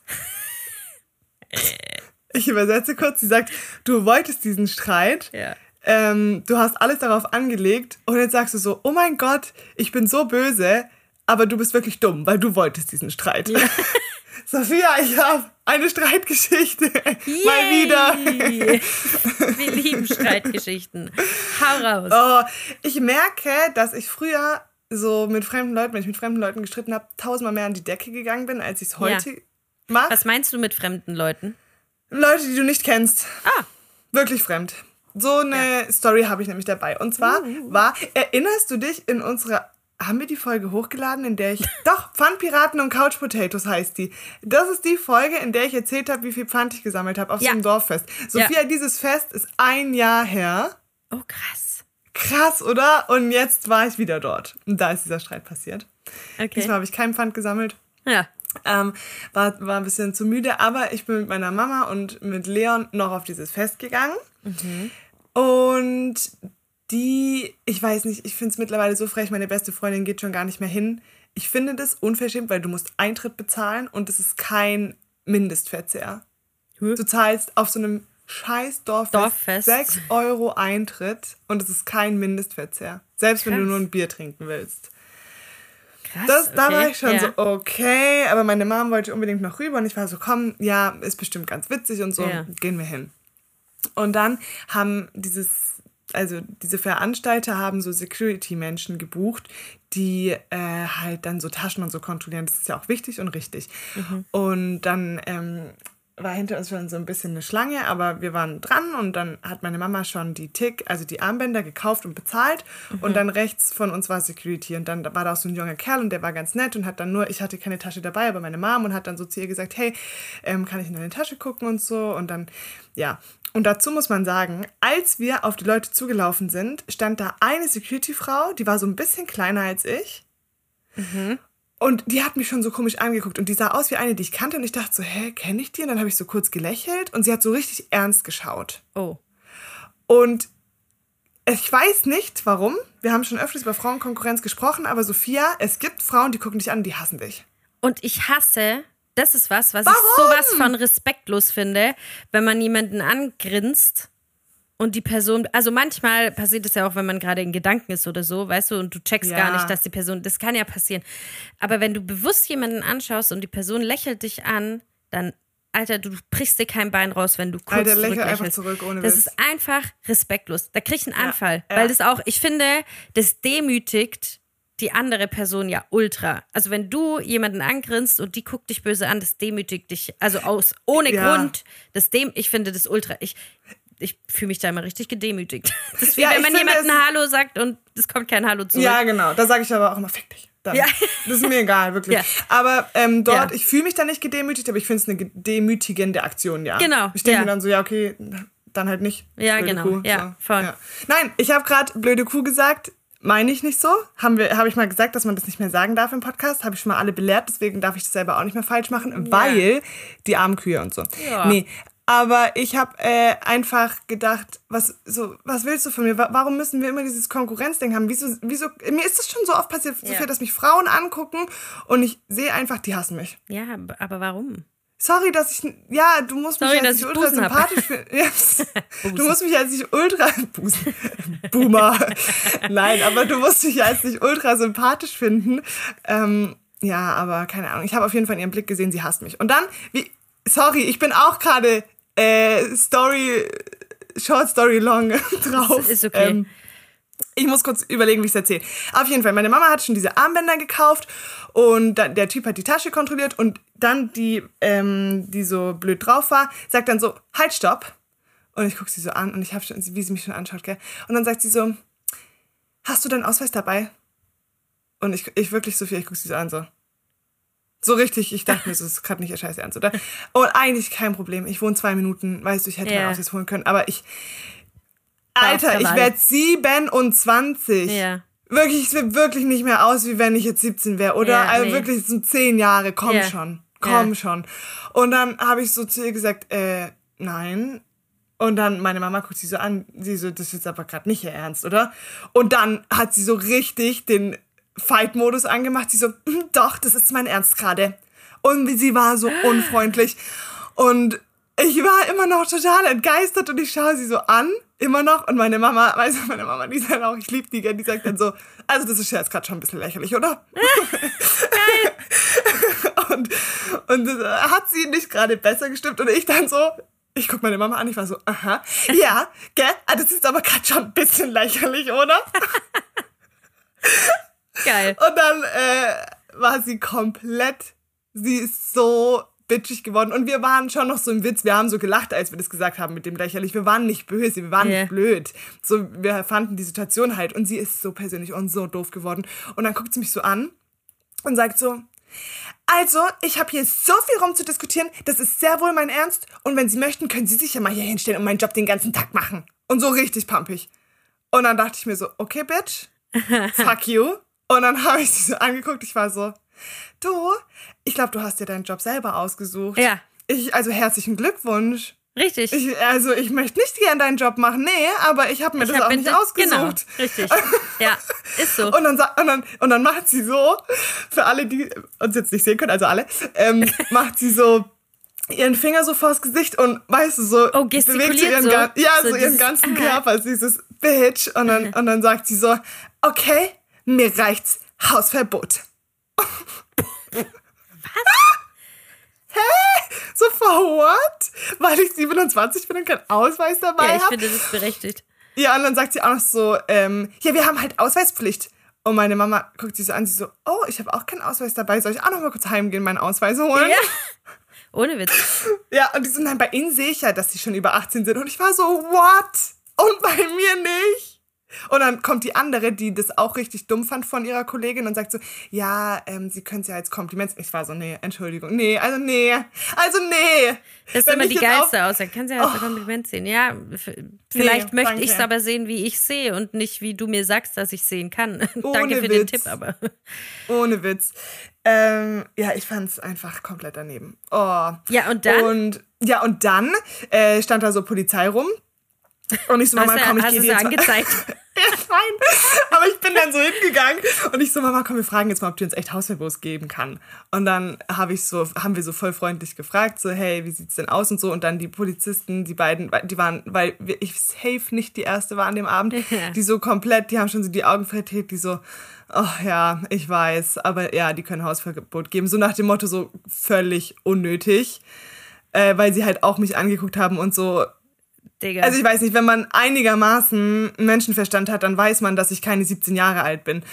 Ich übersetze kurz. Sie sagt, du wolltest diesen Streit. Ja. Ähm, du hast alles darauf angelegt. Und jetzt sagst du so, oh mein Gott, ich bin so böse, aber du bist wirklich dumm, weil du wolltest diesen Streit. Ja. Sophia, ich habe eine Streitgeschichte. Yay. Mal wieder. Wir lieben Streitgeschichten. Hau raus. Oh, ich merke, dass ich früher so mit fremden Leuten, wenn ich mit fremden Leuten gestritten habe, tausendmal mehr an die Decke gegangen bin, als ich es heute Ja. mache. Was meinst du mit fremden Leuten? Leute, die du nicht kennst. Ah. Wirklich fremd. So eine ja. Story habe ich nämlich dabei. Und zwar uh. war, erinnerst du dich in unserer... Haben wir die Folge hochgeladen, in der ich... Doch, Pfandpiraten und Couch Potatoes heißt die. Das ist die Folge, in der ich erzählt habe, wie viel Pfand ich gesammelt habe auf ja. so einem Dorffest. Sophia, ja. dieses Fest ist ein Jahr her. Oh, krass. Krass, oder? Und jetzt war ich wieder dort. Und da ist dieser Streit passiert. Okay. Diesmal habe ich kein Pfand gesammelt. Ja. Ähm, war, war ein bisschen zu müde, aber ich bin mit meiner Mama und mit Leon noch auf dieses Fest gegangen. Mhm. Und... Die, ich weiß nicht, ich finde es mittlerweile so frech, meine beste Freundin geht schon gar nicht mehr hin. Ich finde das unverschämt, weil du musst Eintritt bezahlen und es ist kein Mindestverzehr. Hm? Du zahlst auf so einem scheiß Dorffest, Dorffest. sechs Euro Eintritt und es ist kein Mindestverzehr. Selbst Krass. Wenn du nur ein Bier trinken willst. Krass, das, okay. Da war ich schon ja. so, okay, aber meine Mom wollte unbedingt noch rüber und ich war so, komm, ja, ist bestimmt ganz witzig und so, ja. gehen wir hin. Und dann haben dieses... Also diese Veranstalter haben so Security-Menschen gebucht, die äh, halt dann so Taschen und so kontrollieren. Das ist ja auch wichtig und richtig. Mhm. Und dann ähm, war hinter uns schon so ein bisschen eine Schlange, aber wir waren dran und dann hat meine Mama schon die Tick, also die Armbänder gekauft und bezahlt. Mhm. Und dann rechts von uns war Security und dann war da auch so ein junger Kerl und der war ganz nett und hat dann nur, ich hatte keine Tasche dabei, aber meine Mom und hat dann so zu ihr gesagt, hey, ähm, kann ich in deine Tasche gucken und so und dann, ja. Und dazu muss man sagen, als wir auf die Leute zugelaufen sind, stand da eine Security-Frau, die war so ein bisschen kleiner als ich. Mhm. Und die hat mich schon so komisch angeguckt. Und die sah aus wie eine, die ich kannte. Und ich dachte so, hä, kenne ich die? Und dann habe ich so kurz gelächelt. Und sie hat so richtig ernst geschaut. Oh. Und ich weiß nicht, warum. Wir haben schon öfters über Frauenkonkurrenz gesprochen. Aber Sophia, es gibt Frauen, die gucken dich an und die hassen dich. Und ich hasse... Das ist was, was Warum? ich sowas von respektlos finde, wenn man jemanden angrinst und die Person, also manchmal passiert es ja auch, wenn man gerade in Gedanken ist oder so, weißt du, und du checkst ja. gar nicht, dass die Person, das kann ja passieren. Aber wenn du bewusst jemanden anschaust und die Person lächelt dich an, dann, Alter, du brichst dir kein Bein raus, wenn du kurz Alter, lächel einfach zurücklächelst. zurück, ohne Das Witz. ist einfach respektlos. Da krieg ich einen Anfall, ja. weil Ja. das auch, ich finde, das demütigt die andere Person ja ultra. Also wenn du jemanden angrinst und die guckt dich böse an, das demütigt dich, also aus, ohne ja. Grund, das dem, ich finde das ultra, ich, ich fühle mich da immer richtig gedemütigt. Das ist wie Ja, wenn ich man finde, jemandem Hallo sagt und es kommt kein Hallo zurück. Ja, genau. Da sage ich aber auch immer, fick dich. Dann. Ja. Das ist mir egal, wirklich. Ja. Aber ähm, dort, Ja. ich fühle mich da nicht gedemütigt, aber ich finde es eine demütigende Aktion, ja. Genau, Ich denke ja. mir dann so, ja, okay, dann halt nicht. Ja, blöde genau. Kuh, Ja, so. voll. Ja. Nein, ich habe gerade blöde Kuh gesagt. Meine ich nicht so. Haben wir, habe ich mal gesagt, dass man das nicht mehr sagen darf im Podcast. Habe ich schon mal alle belehrt, deswegen darf ich das selber auch nicht mehr falsch machen, Ja. weil die armen Kühe und so. Ja. Nee, aber ich habe äh, einfach gedacht, was, so, was willst du von mir? Warum müssen wir immer dieses Konkurrenzding haben? Wieso, wieso, mir ist das schon so oft passiert, Ja. Sophia, dass mich Frauen angucken und ich sehe einfach, die hassen mich. Ja, aber warum? Sorry, dass ich, ja, du musst Sorry, mich dass als ich nicht ultra Busen hab. sympathisch finden. Yes. Du musst mich als nicht ultra, Busen, Boomer. Nein, aber du musst mich als nicht ultra sympathisch finden. Ähm, ja, aber keine Ahnung. Ich habe auf jeden Fall in ihrem Blick gesehen, sie hasst mich. Und dann, wie, sorry, ich bin auch gerade äh, Story, Short Story Long drauf. Ist okay. Ähm, ich muss kurz überlegen, wie ich es erzähle. Auf jeden Fall, meine Mama hat schon diese Armbänder gekauft und dann, der Typ hat die Tasche kontrolliert und dann die, ähm, die so blöd drauf war, sagt dann so, halt, stopp. Und ich gucke sie so an und ich habe schon, wie sie mich schon anschaut, gell. Und dann sagt sie so, hast du deinen Ausweis dabei? Und ich, ich wirklich, Sophia, ich gucke sie so an, so, So richtig, ich dachte mir, das ist gerade nicht ihr Scheiß ernst, oder? Und eigentlich kein Problem. Ich wohne zwei Minuten, weißt du, ich hätte Ja. meinen Ausweis holen können. Aber ich, War Alter, auf ich Krawall. werde siebenundzwanzig. Ja. Wirklich, es sieht wirklich nicht mehr aus, wie wenn ich jetzt siebzehn wäre, oder? Ja, Also nee. wirklich, es sind zehn Jahre, komm Ja. schon, komm Ja. schon. Und dann habe ich so zu ihr gesagt, äh, nein. Und dann meine Mama guckt sie so an, sie so, das ist jetzt aber gerade nicht ihr Ernst, oder? Und dann hat sie so richtig den Fight-Modus angemacht. Sie so, "Mm, doch, das ist mein Ernst gerade. Und sie war so unfreundlich. Und ich war immer noch total entgeistert und ich schaue sie so an, immer noch. Und meine Mama, weißt du, meine Mama, die sagt auch, ich liebe die gern, die sagt dann so, also das ist ja jetzt gerade schon ein bisschen lächerlich, oder? und, und das hat sie nicht gerade besser gestimmt. Und ich dann so, ich guck meine Mama an, ich war so, aha, ja, gell, ah, das ist aber gerade schon ein bisschen lächerlich, oder? Geil. Und dann äh, war sie komplett, sie ist so bitchig geworden. Und wir waren schon noch so im Witz, wir haben so gelacht, als wir das gesagt haben mit dem lächerlich. Wir waren nicht böse, wir waren Yeah. nicht blöd. So, wir fanden die Situation halt. Und sie ist so persönlich und so doof geworden. Und dann guckt sie mich so an und sagt so, also, ich habe hier so viel rumzudiskutieren, das ist sehr wohl mein Ernst. Und wenn Sie möchten, können Sie sich ja mal hier hinstellen und meinen Job den ganzen Tag machen. Und so richtig pumpig. Und dann dachte ich mir so, okay, Bitch, fuck you. Und dann habe ich sie so angeguckt, ich war so, du, ich glaube, du hast dir deinen Job selber ausgesucht. Ja. Ich, also herzlichen Glückwunsch. Richtig. Ich, also ich möchte nicht gern deinen Job machen, nee, aber ich habe mir Ich das hab auch mir nicht das- ausgesucht. Genau, richtig. Ja, ist so. Und dann, sa- und, dann, und dann macht sie so, für alle, die uns jetzt nicht sehen können, also alle, ähm, macht sie so ihren Finger so vors Gesicht und, weißt du, so Oh, gestikuliert bewegt sie ihren, so. ga- ja, So so, ihren dieses- ganzen Aha. Körper, also dieses Bitch. Und dann, und dann sagt sie so, okay, mir reicht's, Hausverbot. Was? Hä? So for what? Weil ich siebenundzwanzig bin und keinen Ausweis dabei Ja, ich habe? finde das berechtigt. Ja, und dann sagt sie auch noch so, ähm, ja, wir haben halt Ausweispflicht. Und meine Mama guckt sie so an, sie so, oh, ich habe auch keinen Ausweis dabei, soll ich auch noch mal kurz heimgehen, meinen Ausweis holen? Ja. Ohne Witz. Ja, und die so, nein, bei ihnen sehe ich ja, dass sie schon über achtzehn sind. Und ich war so, what? Und bei mir nicht? Und dann kommt die andere, die das auch richtig dumm fand von ihrer Kollegin und sagt so, ja, ähm, sie können es ja als Kompliment. Ich war so, nee, Entschuldigung, nee, also nee, also nee. Das ist Wenn immer ich die jetzt geilste Aussage. Kann sie ja als Kompliment sehen. Ja, f- vielleicht Nee, möchte danke. ich es aber sehen, wie ich sehe und nicht, wie du mir sagst, dass ich sehen kann. Ohne Danke für den Witz. Tipp, aber. Ohne Witz. Ähm, ja, ich fand's einfach komplett daneben. Oh. Ja, und dann? Und, ja, und dann äh, stand da so Polizei rum. Und ich so, Mama, Hast du- komm, ich hast gehe du dir sie jetzt mal- angezeigt? Ja, nein, aber ich bin dann so hingegangen und ich so, Mama, komm, wir fragen jetzt mal, ob die uns echt Hausverbot geben kann. Und dann habe ich so, haben wir so voll freundlich gefragt, so, hey, wie sieht's denn aus und so. Und dann die Polizisten, die beiden, die waren, weil wir- ich safe nicht die erste war an dem Abend, die so komplett, die haben schon so die Augen verdreht, die so, oh ja, ich weiß, aber ja, die können Hausverbot geben. So nach dem Motto, so völlig unnötig, äh, weil sie halt auch mich angeguckt haben und so. Digga. Also ich weiß nicht, wenn man einigermaßen Menschenverstand hat, dann weiß man, dass ich keine siebzehn Jahre alt bin.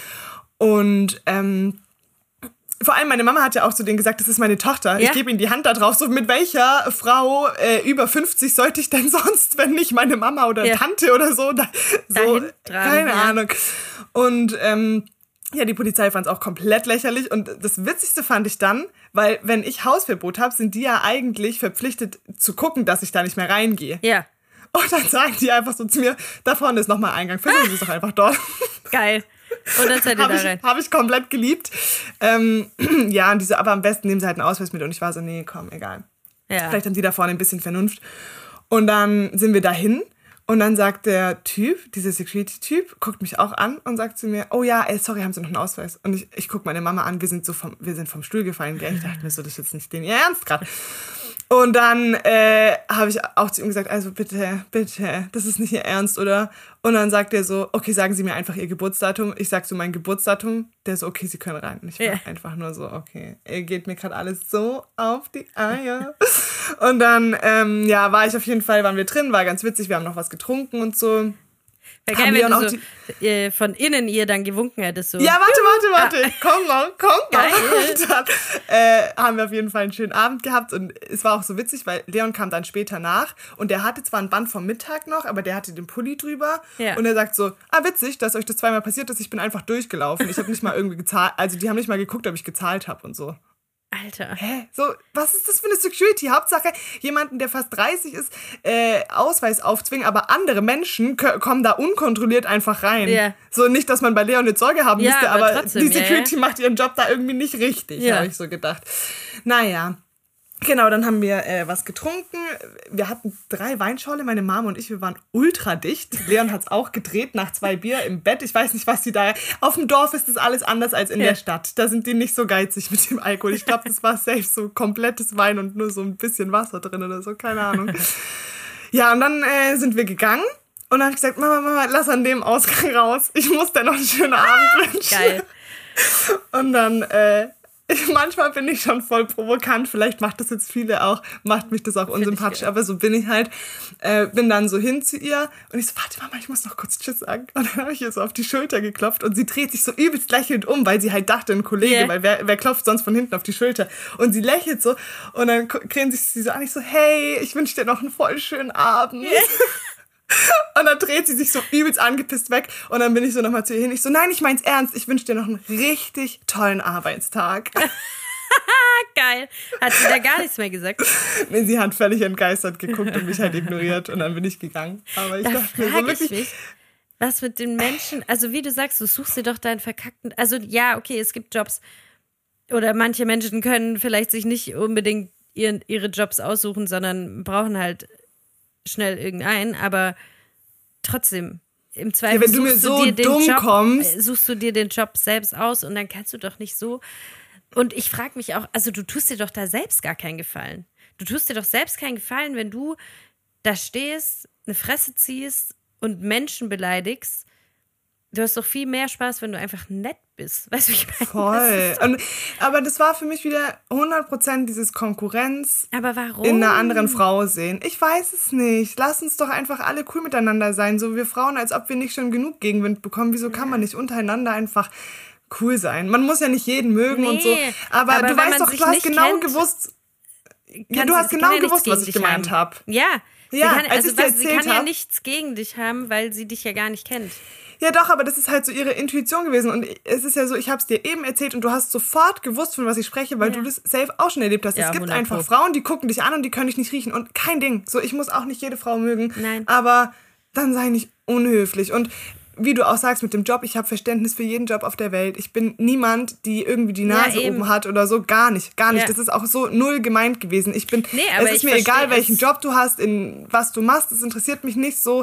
Und ähm, vor allem meine Mama hat ja auch zu denen gesagt, das ist meine Tochter. Ja. Ich gebe ihnen die Hand da drauf. So, mit welcher Frau äh, über fünfzig sollte ich denn sonst, wenn nicht meine Mama oder Ja. Tante oder so? Da, so Dahin tragen, keine ja. Ahnung. Und ähm, ja, die Polizei fand es auch komplett lächerlich. Und das Witzigste fand ich dann, weil wenn ich Hausverbot habe, sind die ja eigentlich verpflichtet zu gucken, dass ich da nicht mehr reingehe. Ja, Und dann sagen die einfach so zu mir, da vorne ist nochmal Eingang, versuchen Sie es doch einfach dort. geil. Und dann seid ihr Habe da ich, rein. hab ich komplett geliebt. Ähm, ja, und diese, aber am besten nehmen sie halt einen Ausweis mit. Und ich war so, nee, komm, egal. Ja. Vielleicht haben die da vorne ein bisschen Vernunft. Und dann sind wir dahin. Und dann sagt der Typ, dieser Security-Typ, guckt mich auch an und sagt zu mir, oh ja, ey, sorry, haben Sie noch einen Ausweis? Und ich, ich gucke meine Mama an, wir sind so vom, wir sind vom Stuhl gefallen. Gell? Ich dachte mir so, das ist jetzt nicht den Ihr Ernst gerade. Und dann äh, habe ich auch zu ihm gesagt, also bitte, bitte, das ist nicht Ihr Ernst, oder? Und dann sagt er so, okay, sagen Sie mir einfach Ihr Geburtsdatum. Ich sag so mein Geburtsdatum. Der so, okay, Sie können rein. Und ich war Ja. einfach nur so, okay, er geht mir gerade alles so auf die Eier. Und dann, ähm, ja, war ich auf jeden Fall, waren wir drin, war ganz witzig, wir haben noch was getrunken und so. Wäre Haben geil, wir wenn auch du so äh, von innen ihr dann gewunken hättest. So. Ja, warte, warte, warte. Komm noch, komm noch. Geil. Und dann äh, haben wir auf jeden Fall einen schönen Abend gehabt. Und es war auch so witzig, weil Leon kam dann später nach. Und der hatte zwar ein Band vom Mittag noch, aber der hatte den Pulli drüber. Ja. Und er sagt so, ah, witzig, dass euch das zweimal passiert ist. Ich bin einfach durchgelaufen. Ich habe nicht mal irgendwie gezahlt. Also die haben nicht mal geguckt, ob ich gezahlt habe und so. Alter. Hä? So, was ist das für eine Security? Hauptsache, jemanden, der fast dreißig ist, äh, Ausweis aufzwingen, aber andere Menschen k- kommen da unkontrolliert einfach rein. Ja. So, nicht, dass man bei Leon eine Sorge haben Ja, müsste, aber aber trotzdem, die Security ja, ja. macht ihren Job da irgendwie nicht richtig, Ja. habe ich so gedacht. Naja. Genau, dann haben wir äh, was getrunken. Wir hatten drei Weinschorle, meine Mama und ich, wir waren ultra dicht. Leon hat es auch gedreht nach zwei Bier im Bett. Ich weiß nicht, was sie da... Auf dem Dorf ist das alles anders als in Ja. der Stadt. Da sind die nicht so geizig mit dem Alkohol. Ich glaube, das war safe so komplettes Wein und nur so ein bisschen Wasser drin oder so, keine Ahnung. Ja, und dann äh, sind wir gegangen. Und dann habe ich gesagt, Mama, Mama, lass an dem Ausgang raus. Ich muss dir noch einen schönen Abend wünschen. Geil. Und dann... Äh, manchmal bin ich schon voll provokant, vielleicht macht das jetzt viele auch, macht mich das auch unsympathisch, aber so bin ich halt. Äh, bin dann so hin zu ihr und ich so, warte Mama, ich muss noch kurz Tschüss sagen. Und dann habe ich ihr so auf die Schulter geklopft und sie dreht sich so übelst lächelnd um, weil sie halt dachte, ein Kollege, Yeah. weil wer, wer klopft sonst von hinten auf die Schulter? Und sie lächelt so und dann grinst sich sie so an, ich so, hey, ich wünsche dir noch einen voll schönen Abend. Yeah. Und dann dreht sie sich so übelst angepisst weg und dann bin ich so nochmal zu ihr hin. Ich so, nein, ich mein's ernst. Ich wünsche dir noch einen richtig tollen Arbeitstag. Geil. Hat sie da gar nichts mehr gesagt? Nee, sie hat völlig entgeistert geguckt und mich halt ignoriert und dann bin ich gegangen. Aber ich Da dachte mir so frage wirklich... ich mich, was mit den Menschen, also wie du sagst, du suchst dir doch deinen verkackten, also ja, okay, es gibt Jobs oder manche Menschen können vielleicht sich nicht unbedingt ihren, ihre Jobs aussuchen, sondern brauchen halt schnell irgendeinen, aber trotzdem, im Zweifel Ja, wenn du mir suchst, so du dir den dumm Job, kommst. äh, suchst du dir den Job selbst aus und dann kannst du doch nicht so. Und ich frage mich auch, also du tust dir doch da selbst gar keinen Gefallen. Du tust dir doch selbst keinen Gefallen, wenn du da stehst, eine Fresse ziehst und Menschen beleidigst. Du hast doch viel mehr Spaß, wenn du einfach nett bist. Weißt du, wie ich meine? Voll. Und, aber das war für mich wieder hundert Prozent dieses Konkurrenz Aber warum? in einer anderen Frau sehen. Ich weiß es nicht. Lass uns doch einfach alle cool miteinander sein. So wir Frauen, als ob wir nicht schon genug Gegenwind bekommen. Wieso kann man nicht untereinander einfach cool sein? Man muss ja nicht jeden mögen Nee, und so. Aber, aber du wenn weißt man doch, sich du hast nicht genau kennt, gewusst... Ja, Kann du sie- hast sie genau kann ja gewusst, nichts was gegen ich dich gemeint haben. habe. Ja. Sie Ja, kann, als also ich dir was, sie erzählt kann ja hab. nichts gegen dich haben, weil sie dich ja gar nicht kennt. Ja doch, aber das ist halt so ihre Intuition gewesen und es ist ja so, ich habe es dir eben erzählt und du hast sofort gewusst, von was ich spreche, weil Ja. du das safe auch schon erlebt hast. Ja, es gibt hundert einfach Pro. Frauen, die gucken dich an und die können dich nicht riechen und kein Ding. So, ich muss auch nicht jede Frau mögen, Nein. aber dann sei nicht unhöflich und wie du auch sagst mit dem Job, ich habe Verständnis für jeden Job auf der Welt. Ich bin niemand, die irgendwie die Nase eben. oben hat oder so. Gar nicht, gar nicht. Ja. Das ist auch so null gemeint gewesen. Ich bin, Nee, aber es ist ich mir versteh egal, welchen es. Job du hast, in was du machst. Es interessiert mich nicht so.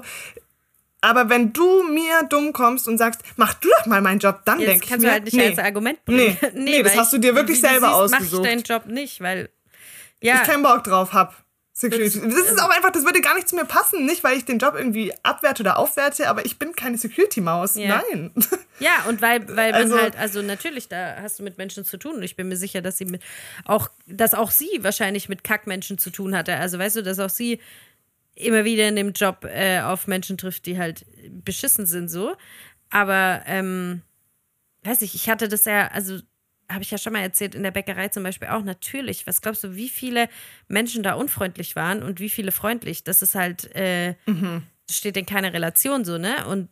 Aber wenn du mir dumm kommst und sagst, mach du doch mal meinen Job, dann Jetzt denke ich kannst mir, du halt nicht nee, als Argument bringen. Nee, nee, das weil hast du dir wirklich wie du selber siehst, ausgesucht. Mach ich deinen Job nicht, weil ja, ich keinen Bock drauf hab. Security. Das- Das ist auch einfach, das würde gar nicht zu mir passen. Nicht, weil ich den Job irgendwie abwerte oder aufwerte, aber ich bin keine Security-Maus. Ja. Nein. ja, und weil, weil man Also- halt, also natürlich, da hast du mit Menschen zu tun und ich bin mir sicher, dass sie mit auch, dass auch sie wahrscheinlich mit Kackmenschen zu tun hatte. Also weißt du, dass auch sie immer wieder in dem Job äh, auf Menschen trifft, die halt beschissen sind so. Aber ähm, weiß ich, ich hatte das ja, also habe ich ja schon mal erzählt, in der Bäckerei zum Beispiel auch, natürlich. Was glaubst du, wie viele Menschen da unfreundlich waren und wie viele freundlich? Das ist halt, äh, das steht in keiner Relation so, ne? Und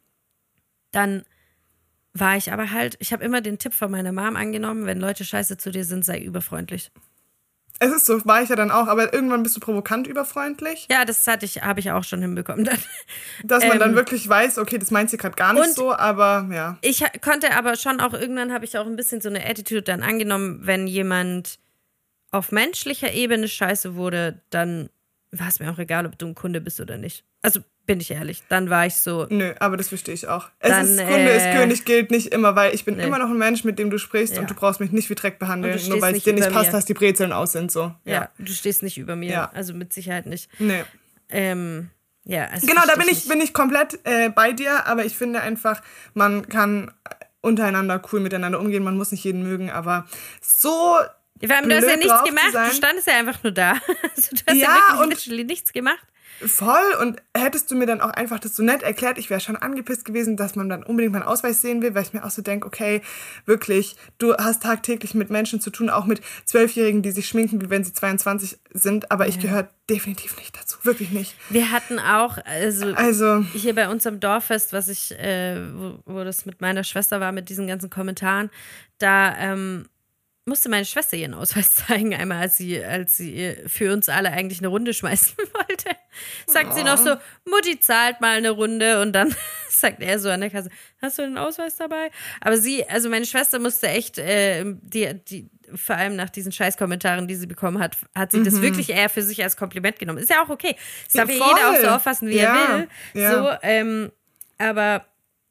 dann war ich aber halt, ich habe immer den Tipp von meiner Mom angenommen, wenn Leute scheiße zu dir sind, sei überfreundlich. Es ist so, war ich ja dann auch, aber irgendwann bist du provokant überfreundlich, Ja, das hatte ich, habe ich auch schon hinbekommen dann. dass man Ähm, dann wirklich weiß, okay, das meint sie gerade gar nicht und- so, aber ja. Ich ha- konnte aber schon auch, irgendwann habe ich auch ein bisschen so eine Attitude dann angenommen, wenn jemand auf menschlicher Ebene scheiße wurde, dann war es mir auch egal, ob du ein Kunde bist oder nicht. Also bin ich ehrlich, dann war ich so, Nö, aber das verstehe ich auch. Es Dann, ist, Kunde ist äh, König gilt nicht immer, weil ich bin nee. immer noch ein Mensch, mit dem du sprichst Ja. und du brauchst mich nicht wie Dreck behandeln, Und du nur stehst weil es nicht dir nicht über passt, mir. dass die Brezeln aus sind, so. ja, Ja. du stehst nicht über mir, Ja. also mit Sicherheit nicht. Nee. Ähm, ja, also Genau, da versteh bin ich, nicht. bin ich komplett äh, bei dir, aber ich finde einfach, man kann untereinander cool miteinander umgehen, man muss nicht jeden mögen, aber so Vor allem, du hast ja blöd nichts drauf zu gemacht, sein. du standest ja einfach nur da. Also, du hast ja, Ja, wirklich und- literally nichts gemacht. voll und hättest du mir dann auch einfach das so nett erklärt, ich wäre schon angepisst gewesen, dass man dann unbedingt meinen Ausweis sehen will, weil ich mir auch so denke, okay, wirklich, du hast tagtäglich mit Menschen zu tun, auch mit Zwölfjährigen, die sich schminken, wie wenn sie zweiundzwanzig sind, aber ich gehöre definitiv nicht dazu, wirklich nicht. Wir hatten auch, also, Also, hier bei uns am Dorffest, was ich, äh, wo, wo das mit meiner Schwester war, mit diesen ganzen Kommentaren, da ähm, musste meine Schwester ihren Ausweis zeigen, einmal als sie, als sie für uns alle eigentlich eine Runde schmeißen wollte. Sagt oh. sie noch so, Mutti zahlt mal eine Runde und dann sagt er so an der Kasse, hast du den Ausweis dabei? Aber sie, also meine Schwester musste echt, äh, die, die, vor allem nach diesen Scheißkommentaren, die sie bekommen hat, hat sie mhm. das wirklich eher für sich als Kompliment genommen. Ist ja auch okay. Das darf ja jeder auch so auffassen, wie ja. er will. Ja. So, ähm, aber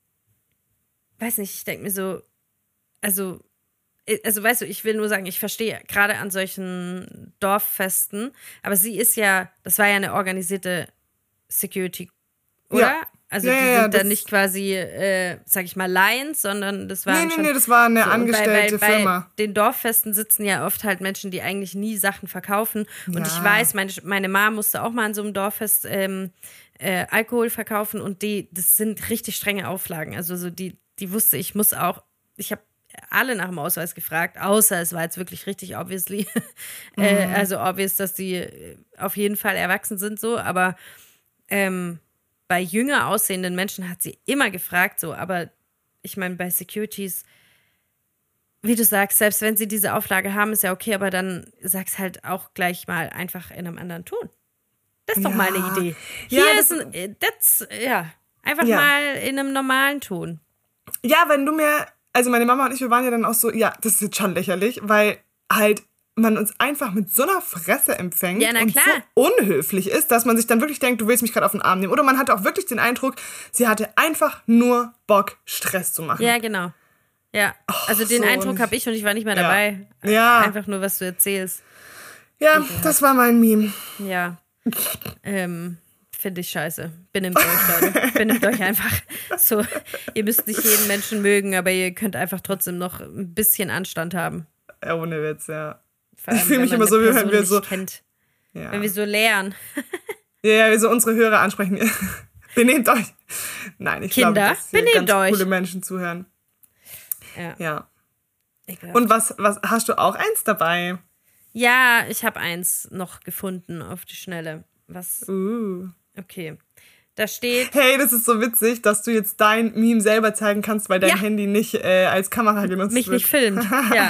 weiß nicht, ich denke mir so, also Also weißt du, ich will nur sagen, ich verstehe gerade an solchen Dorffesten, aber sie ist ja, das war ja eine organisierte Security, oder? Ja. Also ja, die ja, sind dann nicht quasi, äh, sag ich mal, Lions, sondern das waren nee, nee, schon... Nee, das war eine so, angestellte bei, bei, Firma. Bei den Dorffesten sitzen ja oft halt Menschen, die eigentlich nie Sachen verkaufen. Und ja. ich weiß, meine, meine Mama musste auch mal an so einem Dorffest ähm, äh, Alkohol verkaufen und die, das sind richtig strenge Auflagen. Also so die, die wusste, ich muss auch, ich habe alle nach dem Ausweis gefragt, außer es war jetzt wirklich richtig obviously, mhm. äh, also obvious, dass die auf jeden Fall erwachsen sind so, aber ähm, bei jünger aussehenden Menschen hat sie immer gefragt so, aber ich meine bei Securities, wie du sagst, selbst wenn sie diese Auflage haben, ist ja okay, aber dann sag's halt auch gleich mal einfach in einem anderen Ton. Das ist doch ja. mal eine Idee. Ja, Hier das ist ein, das, ja, einfach ja. mal in einem normalen Ton. Ja, wenn du mir, also meine Mama und ich, wir waren ja dann auch so, ja, das ist jetzt schon lächerlich, weil halt man uns einfach mit so einer Fresse empfängt ja, na und klar. so unhöflich ist, dass man sich dann wirklich denkt, du willst mich gerade auf den Arm nehmen. Oder man hatte auch wirklich den Eindruck, sie hatte einfach nur Bock, Stress zu machen. Ja, genau. Ja, also den so Eindruck habe ich und ich war nicht mehr ja. dabei. Ja. Einfach nur, was du erzählst. Ja, das war mein Meme. Ja. Ähm, finde ich scheiße. Benimmt euch, Leute. Benimmt euch einfach so. Ihr müsst nicht jeden Menschen mögen, aber ihr könnt einfach trotzdem noch ein bisschen Anstand haben. Ja, ohne Witz, ja. Vor allem, ich fühle mich wenn immer man so, eine wie wenn wir Person so. nicht kennt. Ja. Wenn wir so lernen. Ja, ja, wir so unsere Hörer ansprechen. Benehmt euch. Nein, ich Kinder, glaube, dass hier benehmt ganz euch. coole Menschen zuhören. Ja. Ja. Ekelhaft. Und was, was hast du auch eins dabei? Ja, ich habe eins noch gefunden auf die Schnelle. Was? Uh. Okay. Da steht. Hey, das ist so witzig, dass du jetzt dein Meme selber zeigen kannst, weil dein Ja. Handy nicht äh, als Kamera genutzt Mich wird. nicht filmt. Ja.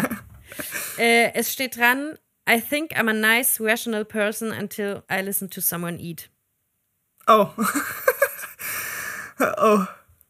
äh, es steht dran: I think I'm a nice, rational person until I listen to someone eat. Oh. Oh.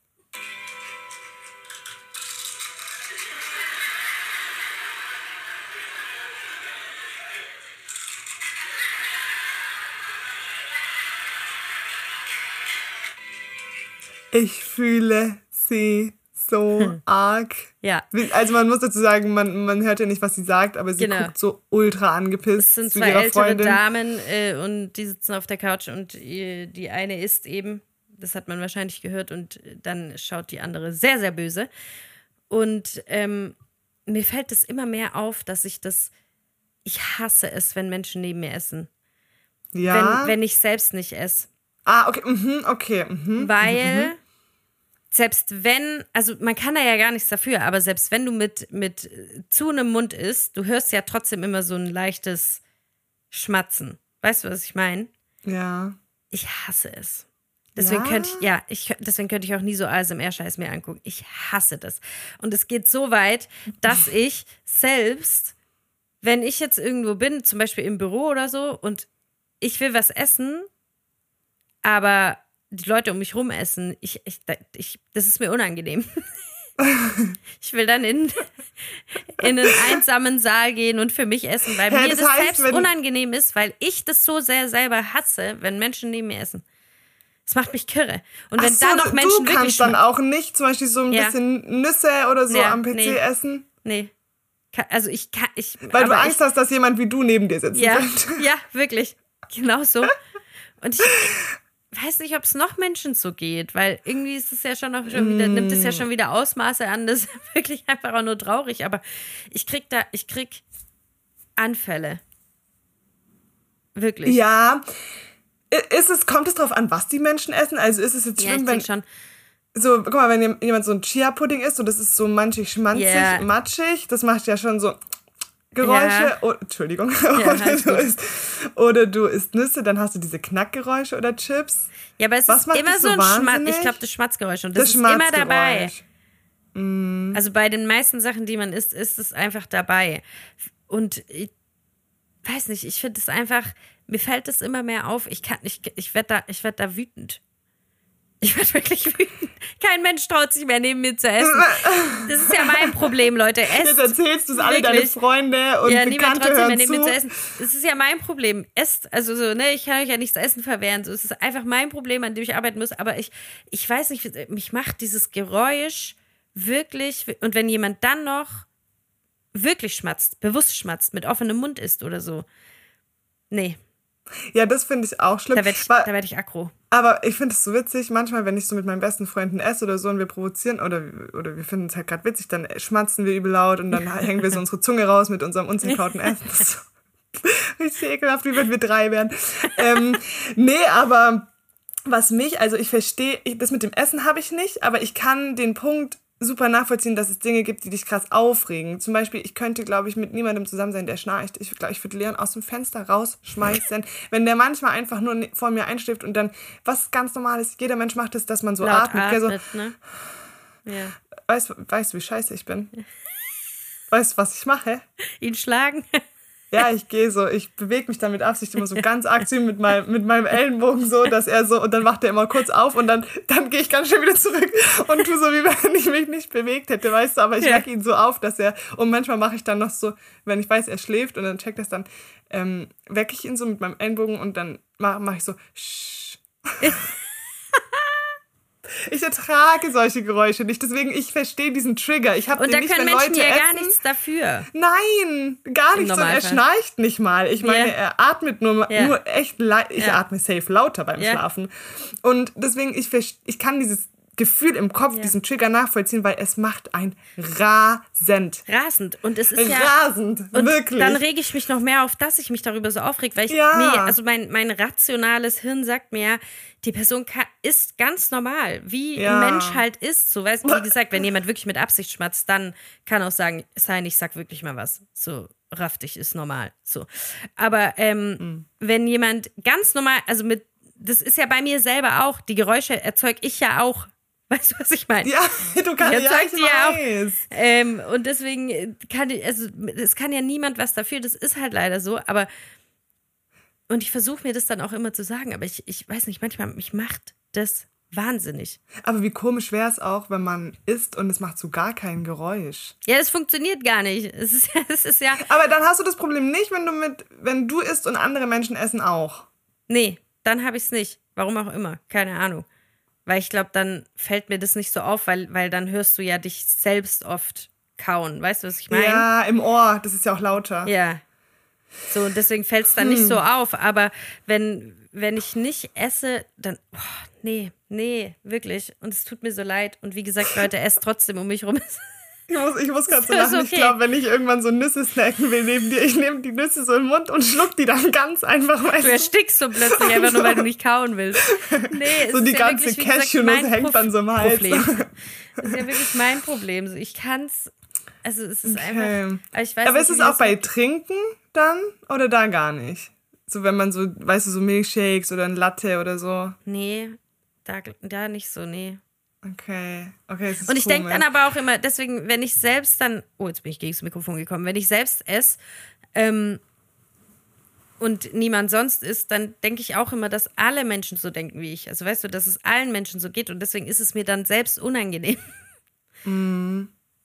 Ich fühle sie so hm. arg. Ja. Also man muss dazu sagen, man, man hört ja nicht, was sie sagt, aber sie genau. guckt so ultra angepisst Es sind zu zwei ihrer ältere Freundin. Damen äh, und die sitzen auf der Couch und äh, die eine isst eben, das hat man wahrscheinlich gehört, und dann schaut die andere sehr, sehr böse. Und ähm, mir fällt es immer mehr auf, dass ich das, ich hasse es, wenn Menschen neben mir essen. Ja. Wenn, wenn ich selbst nicht esse. Ah, okay, mhm, okay. Mhm, Weil mhm. selbst wenn, also man kann da ja gar nichts dafür, aber selbst wenn du mit, mit zu einem Mund isst, du hörst ja trotzdem immer so ein leichtes Schmatzen. Weißt du, was ich meine? Ja. Ich hasse es. Deswegen ja? könnte ich, ja, ich, deswegen könnte ich auch nie so A S M R-Scheiß mehr angucken. Ich hasse das. Und es geht so weit, dass ich selbst, wenn ich jetzt irgendwo bin, zum Beispiel im Büro oder so, und ich will was essen, aber die Leute um mich rum essen, ich, ich, ich, das ist mir unangenehm. Ich will dann in, in einen einsamen Saal gehen und für mich essen, weil hey, mir das das heißt, selbst unangenehm ist, weil ich das so sehr selber hasse, wenn Menschen neben mir essen. Das macht mich kirre. Und wenn Ach so, da noch Menschen du wirklich kannst dann auch nicht zum Beispiel so ein ja. bisschen Nüsse oder so ja, am P C nee. essen? Nee. Also ich kann, ich... Weil du aber Angst ich, hast, dass jemand wie du neben dir sitzen ja, könnte. ja, wirklich. Genau so. Und ich... Ich weiß nicht, ob es noch Menschen so geht, weil irgendwie ist es ja schon noch schon wieder, mm. nimmt es ja schon wieder Ausmaße an, das ist wirklich einfach auch nur traurig, aber ich krieg da, ich krieg Anfälle. Wirklich. Ja. Ist es, kommt es drauf an, was die Menschen essen? Also ist es jetzt Ja, schlimm, ich wenn, denk schon. so, guck mal, wenn jemand so ein Chia-Pudding isst und das ist so manchig, schmanzig, Yeah. matschig, das macht ja schon so Geräusche. Ja. Oh, Entschuldigung. Ja, oder, alles du gut. isst, oder du isst Nüsse, dann hast du diese Knackgeräusche oder Chips. Ja, aber es Was ist macht immer dich so so ein Schmatz. wahnsinnig? Ich glaube, das Schmatzgeräusch. Und das, Das ist immer dabei. Schmatzgeräusch. Mm. Also bei den meisten Sachen, die man isst, ist es einfach dabei. Und ich weiß nicht, ich finde es einfach, mir fällt es immer mehr auf, ich kann, ich, ich werde da, ich werd da wütend. Ich werde wirklich wütend. Kein Mensch traut sich mehr, neben mir zu essen. Das ist ja mein Problem, Leute. Esst. Jetzt erzählst du es alle deine Freunde und ja, Bekannte niemand traut sich hören mehr, neben zu. mir zu essen. Das ist ja mein Problem. Esst, also so, ne, ich kann euch ja nichts Essen verwehren. So, es ist einfach mein Problem, an dem ich arbeiten muss. Aber ich, ich weiß nicht, mich macht dieses Geräusch wirklich, und wenn jemand dann noch wirklich schmatzt, bewusst schmatzt, mit offenem Mund isst oder so. Nee. Ja, das finde ich auch schlimm. Da werde ich, werd ich aggro. Aber ich finde es so witzig, manchmal, wenn ich so mit meinen besten Freunden esse oder so und wir provozieren oder, oder wir finden es halt gerade witzig, dann schmatzen wir übel laut und dann hängen wir so unsere Zunge raus mit unserem unzerkauten Essen. Das ist so richtig ekelhaft, wie wenn wir drei wären. ähm, nee, aber was mich, also ich verstehe, das mit dem Essen habe ich nicht, aber ich kann den Punkt super nachvollziehen, dass es Dinge gibt, die dich krass aufregen. Zum Beispiel, ich könnte, glaube ich, mit niemandem zusammen sein, der schnarcht. Ich glaube, ich würde Leon aus dem Fenster rausschmeißen. Wenn der manchmal einfach nur vor mir einschläft und dann, was ganz normal ist, jeder Mensch macht es, dass man so Laut atmet. atmet so, ne? Ja. Weißt, weißt du, wie scheiße ich bin? Weißt du, was ich mache? Ihn schlagen? Ja, ich gehe so, ich bewege mich dann mit Absicht immer so ganz aktiv mit meinem, mit meinem Ellenbogen so, dass er so, und dann macht er immer kurz auf und dann, dann gehe ich ganz schnell wieder zurück und tu so, wie wenn ich mich nicht bewegt hätte, weißt du, aber ich ja. wecke ihn so auf, dass er, und manchmal mache ich dann noch so, wenn ich weiß, er schläft und dann checkt das dann, ähm, wecke ich ihn so mit meinem Ellenbogen und dann mache mach ich so, Sch. Ich ertrage solche Geräusche nicht, deswegen ich verstehe diesen Trigger. Ich habe Und da nicht, können wenn Menschen Leute ja essen, gar nichts dafür. Nein, gar nichts. Und er schnarcht nicht mal. Ich meine, yeah. er atmet nur, yeah. nur echt leid. Ich yeah. atme safe lauter beim yeah. Schlafen. Und deswegen, ich, ich kann dieses Gefühl im Kopf, yeah. diesen Trigger nachvollziehen, weil es macht ein rasend. Rasend. Und es ist ja... Rasend, und wirklich. Dann rege ich mich noch mehr auf, dass ich mich darüber so aufreg, weil ich ja. mir, also mein, mein rationales Hirn sagt mir, die Person kann, ist ganz normal, wie ja. ein Mensch halt ist. So, weißt, wie gesagt, wenn jemand wirklich mit Absicht schmatzt, dann kann auch sagen, sein, ich sag wirklich mal was. So, raff dich, ist normal. So. Aber ähm, mhm. wenn jemand ganz normal, also mit, das ist ja bei mir selber auch, die Geräusche erzeuge ich ja auch. Weißt du, was ich meine? Ja, du kannst ja, ich ja weiß. Auch. Ähm, und deswegen kann, also, es kann ja niemand was dafür, das ist halt leider so, aber und ich versuche mir das dann auch immer zu sagen, aber ich, ich weiß nicht, manchmal, mich macht das wahnsinnig. Aber wie komisch wäre es auch, wenn man isst und es macht so gar kein Geräusch. Ja, das funktioniert gar nicht. Es ist, es ist ja... Aber dann hast du das Problem nicht, wenn du mit, wenn du isst und andere Menschen essen auch. Nee, dann habe ich es nicht. Warum auch immer, keine Ahnung. Weil ich glaube, dann fällt mir das nicht so auf, weil, weil dann hörst du ja dich selbst oft kauen. Weißt du, was ich meine? Ja, im Ohr, das ist ja auch lauter. Ja. So, und deswegen fällt es dann hm. nicht so auf. Aber wenn, wenn ich nicht esse, dann, oh, nee, nee, wirklich. Und es tut mir so leid. Und wie gesagt, Leute, esst trotzdem um mich rum. Ich muss, ich muss gerade so lachen. Okay. Ich glaube, wenn ich irgendwann so Nüsse snacken will neben dir, ich nehme die Nüsse so im Mund und schluck die dann ganz einfach. Du erstickst so plötzlich einfach nur, weil du nicht kauen willst. Nee, so die ja ganze Cashew-Nuss hängt dann so im Hals. Problem. Das ist ja wirklich mein Problem. Ich kann's, also es ist okay. einfach, aber ich weiß Aber nicht, ist es auch bei Trinken dann oder da gar nicht? So wenn man so, weißt du, so Milkshakes oder ein Latte oder so? Nee, da, da nicht so, nee. Okay, okay. Das ist und ich komisch. denke dann aber auch immer, deswegen, wenn ich selbst dann, oh, jetzt bin ich gegen das Mikrofon gekommen, wenn ich selbst esse ähm, und niemand sonst isst, dann denke ich auch immer, dass alle Menschen so denken wie ich. Also weißt du, dass es allen Menschen so geht und deswegen ist es mir dann selbst unangenehm. Mm.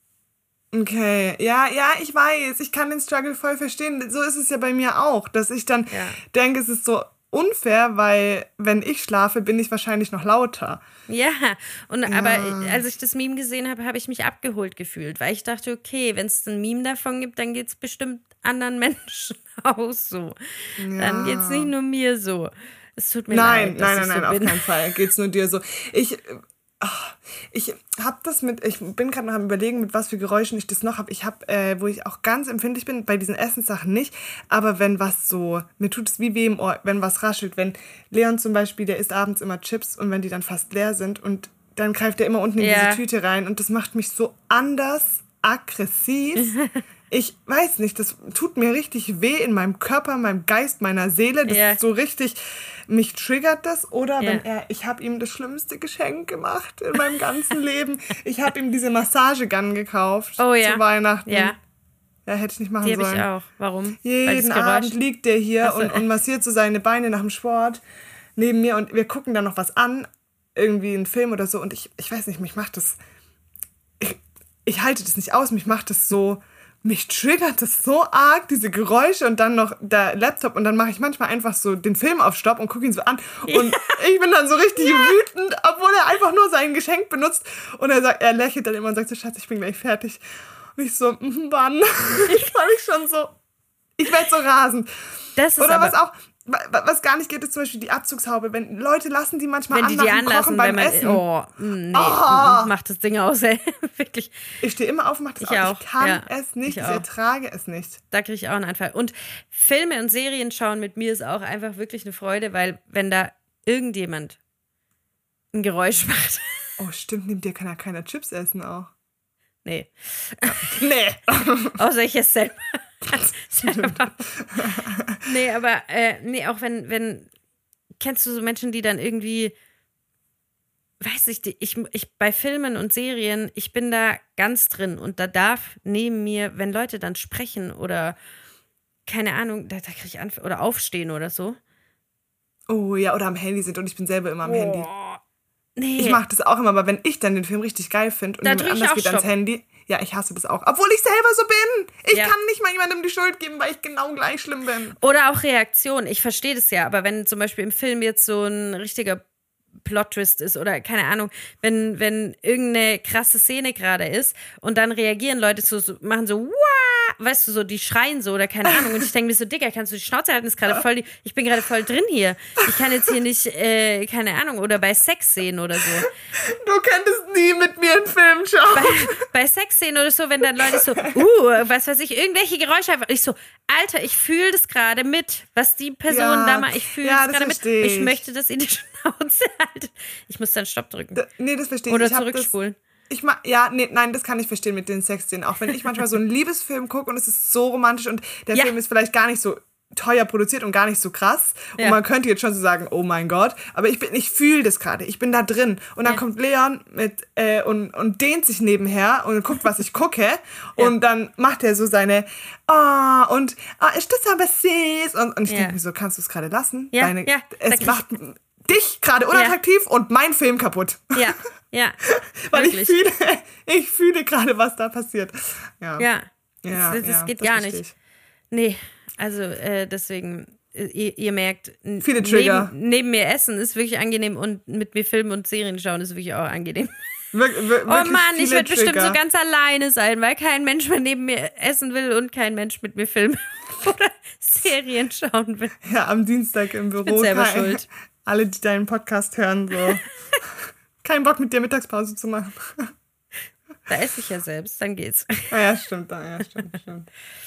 Okay, ja, ja, ich weiß, ich kann den Struggle voll verstehen. So ist es ja bei mir auch, dass ich dann ja. denke, es ist so unfair, weil wenn ich schlafe, bin ich wahrscheinlich noch lauter. Ja, und ja. aber als ich das Meme gesehen habe, habe ich mich abgeholt gefühlt, weil ich dachte, okay, wenn es ein Meme davon gibt, dann geht es bestimmt anderen Menschen auch so. Ja. Dann geht es nicht nur mir so. Es tut mir nein, leid, dass nein, ich nein, so nein, bin. auf keinen Fall geht's nur dir so. Ich Ach, ich habe das mit, ich bin gerade noch am Überlegen, mit was für Geräuschen ich das noch habe. Ich habe, äh, wo ich auch ganz empfindlich bin, bei diesen Essenssachen nicht, aber wenn was so, mir tut es wie weh im Ohr, wenn was raschelt, wenn Leon zum Beispiel, der isst abends immer Chips und wenn die dann fast leer sind und dann greift er immer unten in ja. diese Tüte rein und das macht mich so anders aggressiv. ich weiß nicht, das tut mir richtig weh in meinem Körper, meinem Geist, meiner Seele. Das Ja. ist so richtig, mich triggert das. Oder Ja. wenn er, ich habe ihm das schlimmste Geschenk gemacht in meinem ganzen Leben. Ich habe ihm diese Massagegun gekauft Oh ja. zu Weihnachten. Ja, Ja, hätte ich nicht machen die habe sollen. ich auch. Warum? Weil das Jeden Geräusch- Abend liegt der hier Ach so. und, und massiert so seine Beine nach dem Sport neben mir und wir gucken dann noch was an, irgendwie einen Film oder so und ich, ich weiß nicht, mich macht das, ich, ich halte das nicht aus, mich macht das so, mich triggert das so arg, diese Geräusche und dann noch der Laptop und dann mache ich manchmal einfach so den Film auf Stopp und gucke ihn so an und ich bin dann so richtig wütend, obwohl er einfach nur sein Geschenk benutzt und er sagt, er lächelt dann immer und sagt so, Schatz, ich bin gleich fertig. Und ich so, mhm, wann? Ich fand mich schon so, ich werde so rasend. Das ist Oder aber, was auch, wa- was gar nicht geht, ist zum Beispiel die Abzugshaube. Wenn Leute lassen die manchmal wenn an die nach die dem anlassen, Kochen beim wenn man, Essen. oh, nee, Oh. macht das Ding aus, ey. Wirklich, Ich stehe immer auf und mach das Ich auf. auch, Ich kann ja. es nicht, Ich ich, auch. ertrage es nicht. da kriege ich auch einen Anfall. Und Filme und Serien schauen mit mir ist auch einfach wirklich eine Freude, weil wenn da irgendjemand ein Geräusch macht, Oh, stimmt, neben dir kann ja keiner Chips essen auch. nee, Nee. außer ich esse selber. selber. Nee, aber äh, nee, auch wenn, wenn, kennst du so Menschen, die dann irgendwie, weiß ich, die- ich, ich bei Filmen und Serien, ich bin da ganz drin und da darf neben mir, wenn Leute dann sprechen oder keine Ahnung, da, da kriege ich Anfall oder aufstehen oder so. Oh ja, oder am Handy sind und ich bin selber immer am Handy. Oh, nee. Ich mache das auch immer, aber wenn ich dann den Film richtig geil finde und Da jemand drück ich anders auch geht ans Stopp. Handy, ja, ich hasse das auch. Obwohl ich selber so bin. Ich Ja. kann nicht mal jemandem die Schuld geben, weil ich genau gleich schlimm bin. Oder auch Reaktion. Ich verstehe das ja, aber wenn zum Beispiel im Film jetzt so ein richtiger Plot-Twist ist oder keine Ahnung, wenn, wenn irgendeine krasse Szene gerade ist und dann reagieren Leute so, so machen so, Wah! Weißt du, so, die schreien so oder keine Ahnung und ich denke mir so, Digga, kannst du die Schnauze halten, ist gerade voll, die, ich bin gerade voll drin hier. Ich kann jetzt hier nicht, äh, keine Ahnung, oder bei Sexszenen oder so. Du könntest nie mit mir einen Film schauen. Bei Sexszenen oder so, wenn dann Leute so, uh, was weiß ich, irgendwelche Geräusche einfach. Ich so, Alter, ich fühle das gerade mit, was die Person Ja. da macht. Ich fühle Ja, das das gerade mit. versteh Ich ich. möchte, dass ihr die Schnauze haltet. Ich muss dann Stopp drücken. Da, nee, das verstehe ich. Oder ich hab das, zurückspulen. ich ma, ja, nee, nein, das kann ich verstehen mit den Sexszenen. Auch wenn ich manchmal so einen Liebesfilm gucke und es ist so romantisch und der Ja. Film ist vielleicht gar nicht so teuer produziert und gar nicht so krass. Und Ja. man könnte jetzt schon so sagen, oh mein Gott. Aber ich bin, ich fühle das gerade. Ich bin da drin. Und dann Ja. kommt Leon mit, äh, und, und dehnt sich nebenher und guckt, was ich gucke. Und dann macht er so seine, ah, und, ah, ist das aber süß. Und, und ich Ja. denke mir so, kannst du es gerade lassen? Ja, Deine, ja, da es krieg- macht dich gerade unattraktiv und mein Film kaputt. Ja, ja. Weil wirklich. ich fühle, ich fühle gerade, was da passiert. Ja. Ja. Ja, das das ja, geht das gar versteh nicht. ich. Nee, also äh, deswegen, äh, ihr, ihr merkt, n- Viele Trigger. Neben, neben mir essen ist wirklich angenehm und mit mir Filmen und Serien schauen ist wirklich auch angenehm. Wir, wir, Oh wirklich Mann, ich viele werde bestimmt Trigger. so ganz alleine sein, weil kein Mensch mehr neben mir essen will und kein Mensch mit mir Filme oder Serien schauen will. Ja, am Dienstag im Büro. bin selber kein- schuld. Alle, die deinen Podcast hören, so. Kein Bock mit dir Mittagspause zu machen. Da esse ich ja selbst, dann geht's. Ah ja, stimmt. Ah, ja, stimmt, stimmt.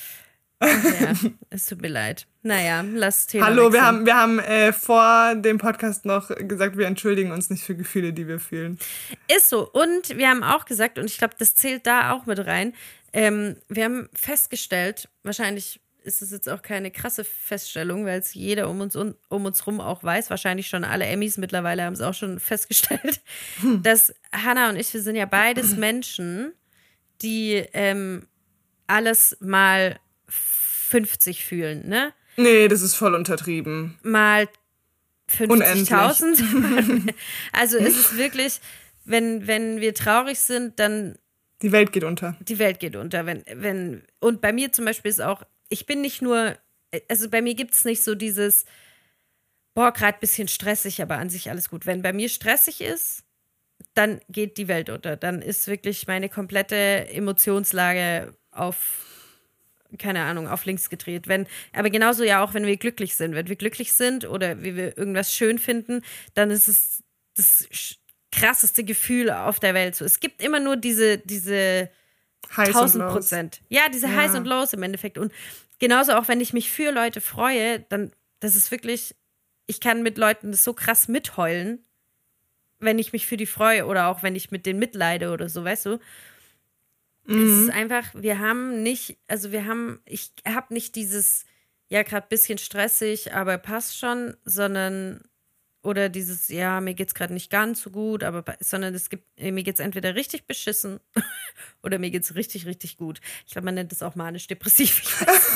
Ja, es tut mir leid. Naja, lass Thema Hallo, wir wechseln. haben, wir haben äh, vor dem Podcast noch gesagt, wir entschuldigen uns nicht für Gefühle, die wir fühlen. Ist so. Und wir haben auch gesagt, und ich glaube, das zählt da auch mit rein, ähm, wir haben festgestellt, wahrscheinlich ist es jetzt auch keine krasse Feststellung, weil es jeder um uns, um, um uns rum auch weiß, wahrscheinlich schon alle Emmys mittlerweile haben es auch schon festgestellt, dass Hannah und ich, wir sind ja beides Menschen, die ähm, alles mal fünfzig fühlen, ne? Nee, das ist voll untertrieben. Mal fünfzigtausend. Also es ist wirklich, wenn, wenn wir traurig sind, dann Die Welt geht unter. die Welt geht unter. Wenn, wenn, und bei mir zum Beispiel ist auch, ich bin nicht nur, also bei mir gibt es nicht so dieses, boah, gerade ein bisschen stressig, aber an sich alles gut. Wenn bei mir stressig ist, dann geht die Welt unter. Dann ist wirklich meine komplette Emotionslage auf, keine Ahnung, auf links gedreht. Wenn, aber genauso ja auch, wenn wir glücklich sind. Wenn wir glücklich sind oder wie wir irgendwas schön finden, dann ist es das sch- krasseste Gefühl auf der Welt. So, es gibt immer nur diese, diese Heiß und tausend los. Prozent. Ja, diese Ja. Highs und Lows im Endeffekt. Und genauso auch, wenn ich mich für Leute freue, dann, das ist wirklich, ich kann mit Leuten das so krass mitheulen, wenn ich mich für die freue oder auch wenn ich mit denen mitleide oder so, weißt du? Mhm. Es ist einfach, wir haben nicht, also wir haben, ich habe nicht dieses, ja, gerade ein bisschen stressig, aber passt schon, sondern, oder dieses, ja, mir geht's gerade nicht ganz so gut, aber, sondern es gibt, mir geht's entweder richtig beschissen oder mir geht's richtig, richtig gut. Ich glaube, man nennt das auch manisch-depressiv. Ich weiß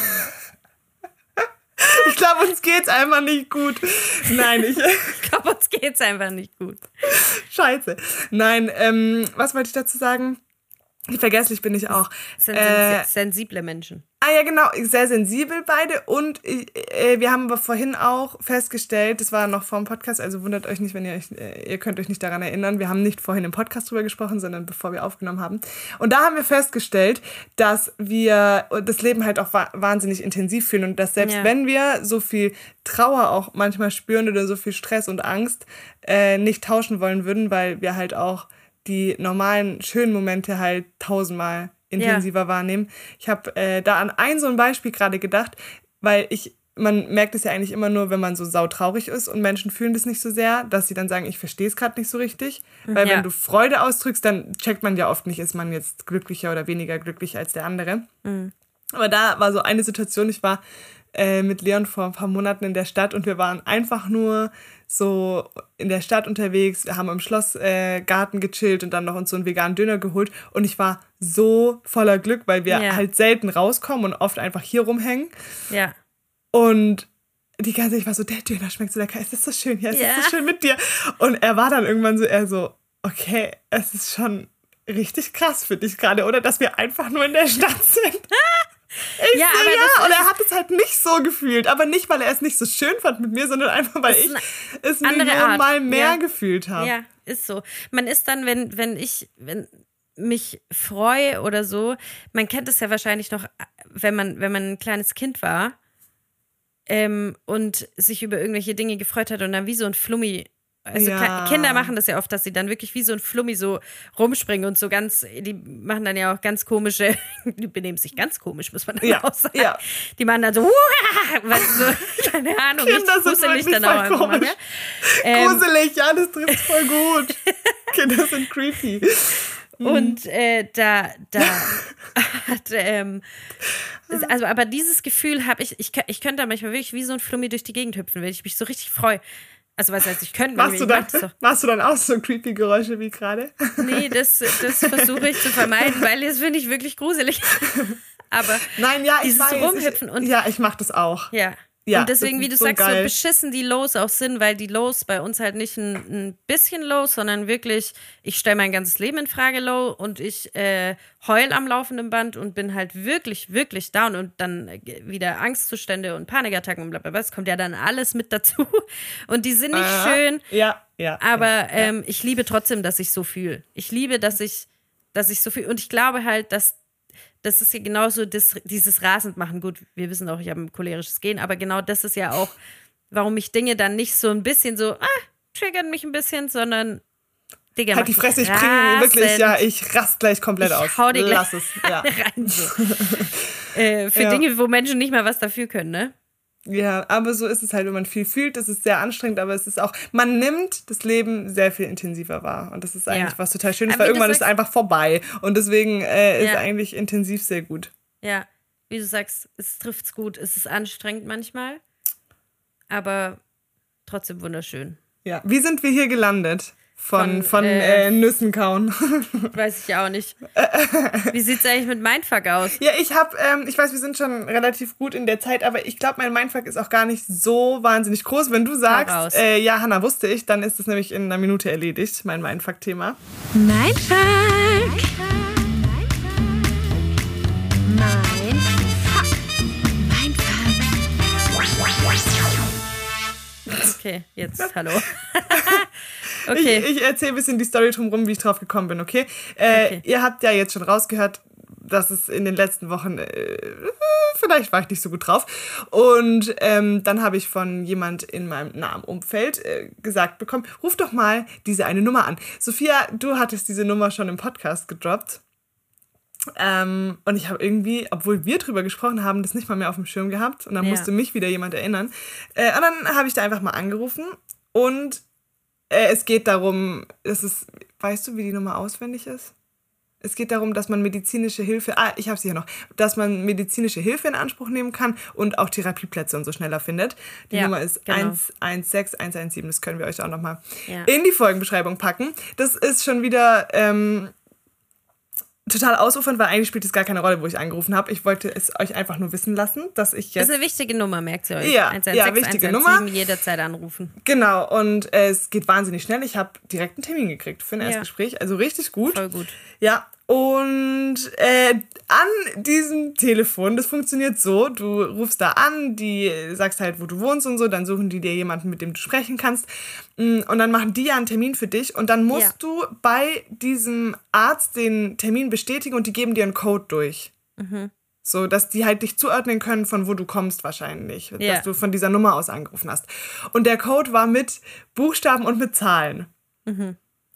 Ich glaube, uns geht's einfach nicht gut. Nein, ich... ich glaube, uns geht's einfach nicht gut. Scheiße. Nein, ähm, was wollte ich dazu sagen? Vergesslich bin ich auch. Sen- Äh, sensible Menschen. Ah ja, genau, sehr sensibel beide und äh, wir haben aber vorhin auch festgestellt, das war noch vor dem Podcast, also wundert euch nicht, wenn ihr euch, äh, ihr könnt euch nicht daran erinnern, wir haben nicht vorhin im Podcast drüber gesprochen, sondern bevor wir aufgenommen haben. Und da haben wir festgestellt, dass wir das Leben halt auch wa- wahnsinnig intensiv fühlen und dass selbst Ja. wenn wir so viel Trauer auch manchmal spüren oder so viel Stress und Angst, äh, nicht tauschen wollen würden, weil wir halt auch die normalen schönen Momente halt tausendmal intensiver ja. wahrnehmen. Ich habe äh, da an ein so ein Beispiel gerade gedacht, weil ich, man merkt es ja eigentlich immer nur, wenn man so sautraurig ist und Menschen fühlen das nicht so sehr, dass sie dann sagen, ich verstehe es gerade nicht so richtig. Weil ja. wenn du Freude ausdrückst, dann checkt man ja oft nicht, ist man jetzt glücklicher oder weniger glücklich als der andere. Mhm. Aber da war so eine Situation, ich war äh, mit Leon vor ein paar Monaten in der Stadt und wir waren einfach nur so in der Stadt unterwegs, wir haben im Schlossgarten äh, gechillt und dann noch uns so einen veganen Döner geholt und ich war so voller Glück, weil wir ja. halt selten rauskommen und oft einfach hier rumhängen. Ja. Und die ganze Zeit, ich war so, der Döner schmeckt so lecker, es ist so schön hier, es ja. ist so schön mit dir. Und er war dann irgendwann so, er so, okay, es ist schon richtig krass für dich gerade, oder? Dass wir einfach nur in der Stadt sind. Ich ja, so, aber ja, und er hat es halt nicht so gefühlt, aber nicht, weil er es nicht so schön fand mit mir, sondern einfach, weil ich es millionenmal mehr ja. gefühlt habe. Ja, ist so. Man ist dann, wenn, wenn ich, wenn mich freue oder so, man kennt es ja wahrscheinlich noch, wenn man, wenn man ein kleines Kind war ähm, und sich über irgendwelche Dinge gefreut hat und dann wie so ein Flummi. Also ja. Kinder machen das ja oft, dass sie dann wirklich wie so ein Flummi so rumspringen und so ganz, die machen dann ja auch ganz komische, die benehmen sich ganz komisch, muss man dann ja. auch sagen. Ja. Die machen dann so, weißt du, keine Ahnung, Kinder richtig gruselig dann auch einfach mal. Ja? Ähm, gruselig, ja, das trifft voll gut. Kinder sind creepy. Und äh, da, da hat, ähm, also aber dieses Gefühl habe ich, ich, ich könnte da manchmal wirklich wie so ein Flummi durch die Gegend hüpfen, wenn ich mich so richtig freue. Also was heißt, ich könnte machst, du dann, machst du dann auch so creepy Geräusche wie gerade? Nee, das, das versuche ich zu vermeiden, weil das finde ich wirklich gruselig. Aber Nein, ja, dieses ich weiß, Rumhüpfen und ich, ja, ich mache das auch. Ja. Ja, und deswegen, wie du so sagst, geil. so beschissen die Lows auch sind, weil die Lows bei uns halt nicht ein, ein bisschen Low, sondern wirklich, ich stelle mein ganzes Leben in Frage Low und ich äh, heul am laufenden Band und bin halt wirklich, wirklich down und dann wieder Angstzustände und Panikattacken und blablabla. Das kommt ja dann alles mit dazu und die sind nicht ah, schön, ja, ja, aber ja, ja. Ähm, ich liebe trotzdem, dass ich so fühle. Ich liebe, dass ich, dass ich so fühle und ich glaube halt, dass das ist ja genauso das, dieses Rasendmachen. Gut, wir wissen auch, ich habe ein cholerisches Gen, aber genau das ist ja auch, warum mich Dinge dann nicht so ein bisschen so, ah, triggern mich ein bisschen, sondern Digga, halt die Fresse, ich bringe wirklich, ja, ich rast gleich komplett ich aus. Hau dir Lass gleich es, ja. rein so. äh, für ja. Dinge, wo Menschen nicht mal was dafür können, ne? Ja, aber so ist es halt, wenn man viel fühlt, das ist sehr anstrengend, aber es ist auch, man nimmt das Leben sehr viel intensiver wahr und das ist eigentlich ja. was total Schönes, aber weil irgendwann ist sagst, es einfach vorbei und deswegen äh, ist ja. eigentlich intensiv sehr gut. Ja, wie du sagst, es trifft's gut, es ist anstrengend manchmal, aber trotzdem wunderschön. Ja, wie sind wir hier gelandet? Von, von, von äh, äh, Nüssen kauen. Weiß ich auch nicht. Wie sieht's eigentlich mit Mindfuck aus? Ja, ich habe, ähm, ich weiß, wir sind schon relativ gut in der Zeit, aber ich glaube, mein Mindfuck ist auch gar nicht so wahnsinnig groß. Wenn du sagst, äh, ja, Hannah, wusste ich, dann ist es nämlich in einer Minute erledigt, mein Mindfuck-Thema. Mindfuck. Mindfuck. Okay, jetzt, hallo. Okay. Ich, ich erzähle ein bisschen die Story drumherum, wie ich drauf gekommen bin, okay? Äh, okay? Ihr habt ja jetzt schon rausgehört, dass es in den letzten Wochen, äh, vielleicht war ich nicht so gut drauf. Und ähm, dann habe ich von jemand in meinem nahen Umfeld äh, gesagt bekommen, ruf doch mal diese eine Nummer an. Sophia, du hattest diese Nummer schon im Podcast gedroppt. Ähm, und ich habe irgendwie, obwohl wir drüber gesprochen haben, das nicht mal mehr auf dem Schirm gehabt. Und dann ja. musste mich wieder jemand erinnern. Äh, und dann habe ich da einfach mal angerufen. Und äh, es geht darum, es ist, weißt du, wie die Nummer auswendig ist? Es geht darum, dass man medizinische Hilfe, ah, ich habe sie hier noch, dass man medizinische Hilfe in Anspruch nehmen kann und auch Therapieplätze und so schneller findet. Die ja, Nummer ist genau. eins eins sechs eins eins sieben, das können wir euch auch nochmal Ja. in die Folgenbeschreibung packen. Das ist schon wieder ähm, total ausufernd, weil eigentlich spielt es gar keine Rolle, wo ich angerufen habe. Ich wollte es euch einfach nur wissen lassen, dass ich jetzt... Das ist eine wichtige Nummer, merkt ihr euch. Ja, eins eins ja, sechs, wichtige eins eins sieben, Nummer. jederzeit anrufen. Genau, und äh, es geht wahnsinnig schnell. Ich habe direkt einen Termin gekriegt für ein Ja. Erstgespräch, also richtig gut. Voll gut. Ja, und äh, an diesem Telefon, das funktioniert so, du rufst da an, die sagst halt, wo du wohnst und so, dann suchen die dir jemanden, mit dem du sprechen kannst und dann machen die ja einen Termin für dich und dann musst Ja. du bei diesem Arzt den Termin bestätigen und die geben dir einen Code durch. Mhm. So, dass die halt dich zuordnen können, von wo du kommst wahrscheinlich, Ja. dass du von dieser Nummer aus angerufen hast. Und der Code war mit Buchstaben und mit Zahlen. Mhm.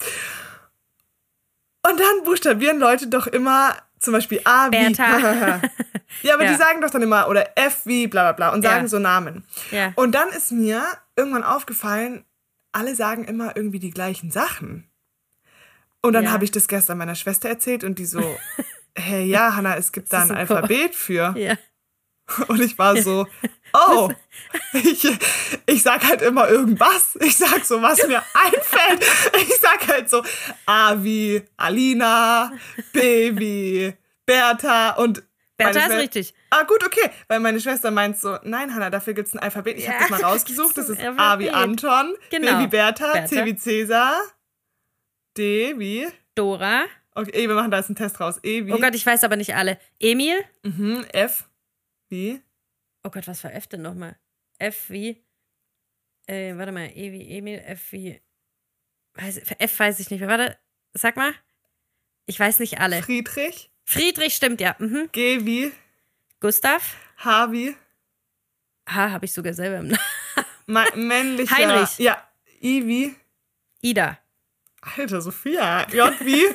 Und dann buchstabieren Leute doch immer zum Beispiel A wie... Bertha. Ja, aber Ja. die sagen doch dann immer, oder F wie bla bla bla und sagen Ja. so Namen. Ja. Und dann ist mir irgendwann aufgefallen, alle sagen immer irgendwie die gleichen Sachen. Und dann Ja. habe ich das gestern meiner Schwester erzählt und die so, hey, ja, Hannah, es gibt da Das ein ist so Alphabet für. Ja. Und ich war so, oh, ich, ich sag halt immer irgendwas. Ich sag so, was mir einfällt. Ich sag halt so A wie Alina, B wie Bertha und Bertha meine ist Schwe- richtig. Ah, gut, okay. Weil meine Schwester meint so, nein, Hannah, dafür gibt's ein Alphabet. Ich Ja, habe das mal da rausgesucht. Das gibt's ist ein A wie Alphabet. Anton, Genau. B wie Bertha, Bertha. C wie Cäsar, D wie... Dora. Okay, wir machen da jetzt einen Test raus. E wie... Oh Gott, ich weiß aber nicht alle. Emil. Mhm, F wie... Oh Gott, was war F denn nochmal? F wie. Äh, warte mal. E wie Emil, F wie. Weiß, F weiß ich nicht mehr. Warte, sag mal. Ich weiß nicht alle. Friedrich, Friedrich stimmt, ja. Mhm. G wie... Gustav. H wie... H habe ich sogar selber im Namen. Ma männlicher... Heinrich. Ja, I wie... Ida. Alter, Sophia. J wie...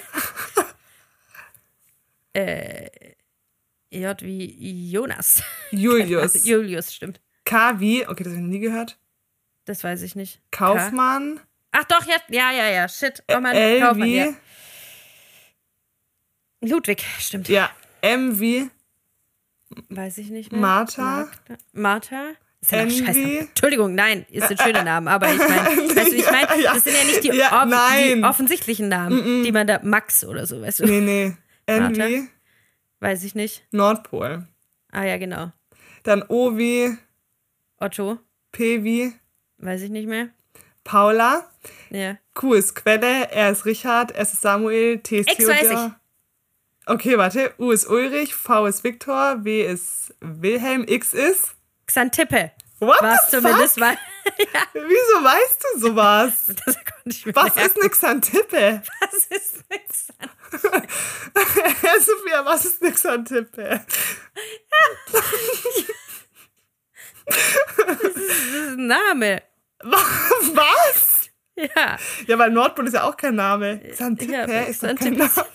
Äh, J wie Jonas. Julius. Julius, stimmt. K wie... Okay, das habe ich noch nie gehört. Das weiß ich nicht. Kaufmann. K. Ach doch, ja, ja, ja, ja. Shit. Oh Mann, L Kaufmann, wie... ja. Ludwig, stimmt. Ja, M wie... Weiß ich nicht mehr. Martha. Magda. Martha? Ist ja N ein Scheißname. wie- Entschuldigung, nein, ist ein schöner Name, aber ich meine, weißt du, wie ich meine? Ja, Das sind ja nicht die, ja, ob, nein. die offensichtlichen Namen, die man da, Max oder so, weißt du? Nee, nee. N Martha. wie... Weiß ich nicht. Nordpol. Ah ja, genau. Dann O wie... Otto, P wie... weiß ich nicht mehr. Paula. Ja. Q ist Quelle, R ist Richard, S ist Samuel, T ist X weiß Theodor. Okay, warte. U ist Ulrich, V ist Viktor, W ist Wilhelm, X ist... Xantippe. What War es the zumindest, fuck? weil. Wieso weißt du sowas? Das konnte ich mir Was merken. ist eine Xantippe? Was ist nix? Sophia, was ist eine Xantippe? Das ist ein Name. Was? Ja. Ja, weil Nordpol ist ja auch kein Name. Xantippe Ja, aber ist doch kein Xantippe Name. ist-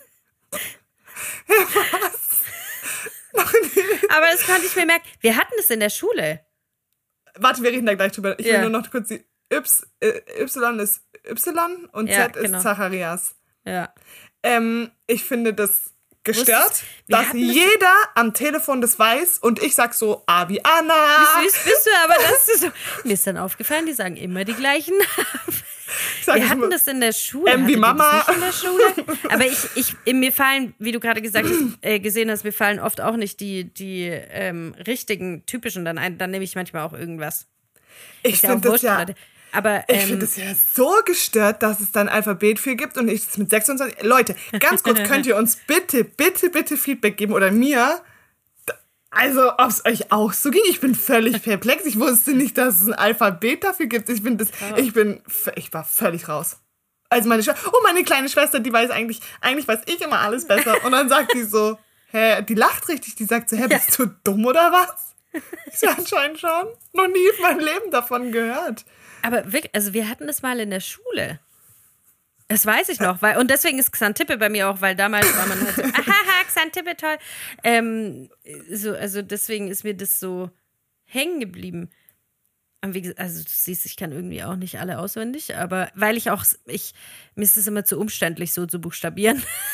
Aber das konnte ich mir merken. Wir hatten es in der Schule. Warte, wir reden da gleich drüber. Ich Ja. will nur noch kurz die... Y, äh, y ist Y und Ja, Z ist genau. Zacharias. Ja. Ähm, ich finde das gestört, Wusstest- wir dass hatten das- jeder am Telefon das weiß und ich sag so, A wie Anna. Süß bist du, aber das ist so. Mir ist dann aufgefallen, die sagen immer die gleichen Namen. Ich sag Wir immer, hatten das in der Schule. Ähm, wie Hattet ihr Mama. das nicht in der Schule? Aber ich, ich, mir fallen, wie du gerade gesagt hast, äh, gesehen hast, mir fallen oft auch nicht die, die ähm, richtigen, typischen dann ein. Dann nehme ich manchmal auch irgendwas. ich Ist ja auch finde das wurscht ja... gerade. Aber Ich ähm, finde das ja so gestört, dass es dann ein Alphabet für gibt und ich das mit sechsundzwanzig... Leute, ganz kurz, könnt ihr uns bitte, bitte, bitte Feedback geben oder mir? Also, ob es euch auch so ging? Ich bin völlig perplex. Ich wusste nicht, dass es ein Alphabet dafür gibt. Ich bin das... Ich bin... Ich war völlig raus. Also meine Schwester... Oh, meine kleine Schwester, die weiß eigentlich... Eigentlich weiß ich immer alles besser. Und dann sagt die so... Hä, die lacht richtig. Die sagt so, hä, bist du dumm oder was? Ich so, anscheinend schon. Noch nie in meinem Leben davon gehört. Aber wirklich, also wir hatten das mal in der Schule. Das weiß ich noch. Weil, und deswegen ist Xantippe bei mir auch, weil damals war man halt so, ahaha, Xantippe, toll. Ähm, so, also deswegen ist mir das so hängen geblieben. Und wie gesagt, also du siehst, ich kann irgendwie auch nicht alle auswendig, aber weil ich auch, ich, mir ist es immer zu umständlich, so zu buchstabieren.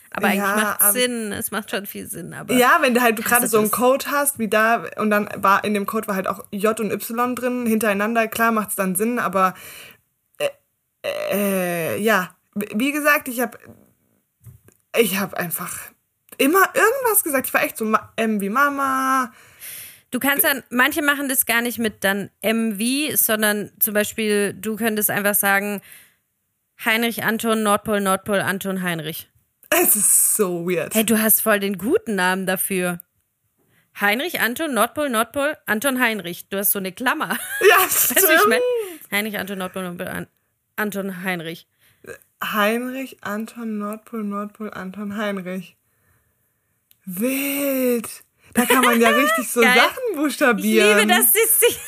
Aber eigentlich Ja, macht es aber- Sinn. Es macht schon viel Sinn. Aber Ja, wenn du halt gerade hasse so einen das. Code hast, wie da, und dann war in dem Code war halt auch J und Y drin, hintereinander, klar macht es dann Sinn, aber äh, äh, ja, wie gesagt, ich habe ich habe einfach immer irgendwas gesagt. Ich war echt so Ma- M wie Mama. Du kannst dann, manche machen das gar nicht mit dann M wie, sondern zum Beispiel, du könntest einfach sagen, Heinrich Anton, Nordpol, Nordpol, Anton, Heinrich. Es ist so weird. Hey, du hast voll den guten Namen dafür. Heinrich Anton, Nordpol, Nordpol, Anton, Heinrich. Du hast so eine Klammer. Ja, Weißt du, wie ich meine? Heinrich Anton, Nordpol, Nordpol, An- Anton, Heinrich. Heinrich, Anton, Nordpol, Nordpol, Anton, Heinrich. Wild. Da kann man ja richtig so Geil. Sachen Ich buchstabieren. liebe, dass sie sich.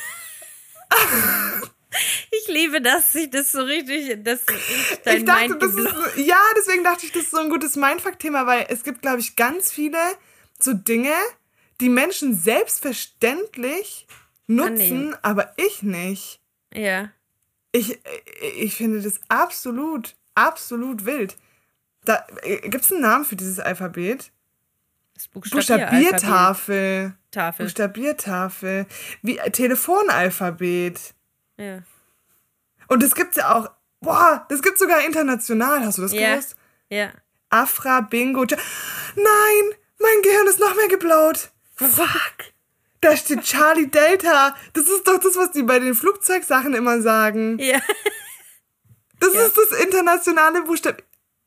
Ich liebe, dass sich das so richtig, dass ich dein Ich dachte, Mind das ist, geblockt. ja, deswegen dachte ich, das ist so ein gutes Mindfuck-Thema, weil es gibt, glaube ich, ganz viele so Dinge, die Menschen selbstverständlich nutzen, Annehmen. aber ich nicht. Ja. Ich, ich finde das absolut, absolut wild. Da, gibt es einen Namen für dieses Alphabet? Das Buchstabieralphabet. Buchstabiertafel. Tafel. Buchstabiertafel. Wie äh, Telefonalphabet. Ja. Und das gibt's ja auch. Boah, das gibt's sogar international. Hast du das Ja. gewusst? Ja. Afra, Bingo. Cha- Nein, mein Gehirn ist noch mehr geblaut. Fuck. Da steht Charlie Delta. Das ist doch das, was die bei den Flugzeugsachen immer sagen. Ja. Das Ja. ist das internationale Buchstabe.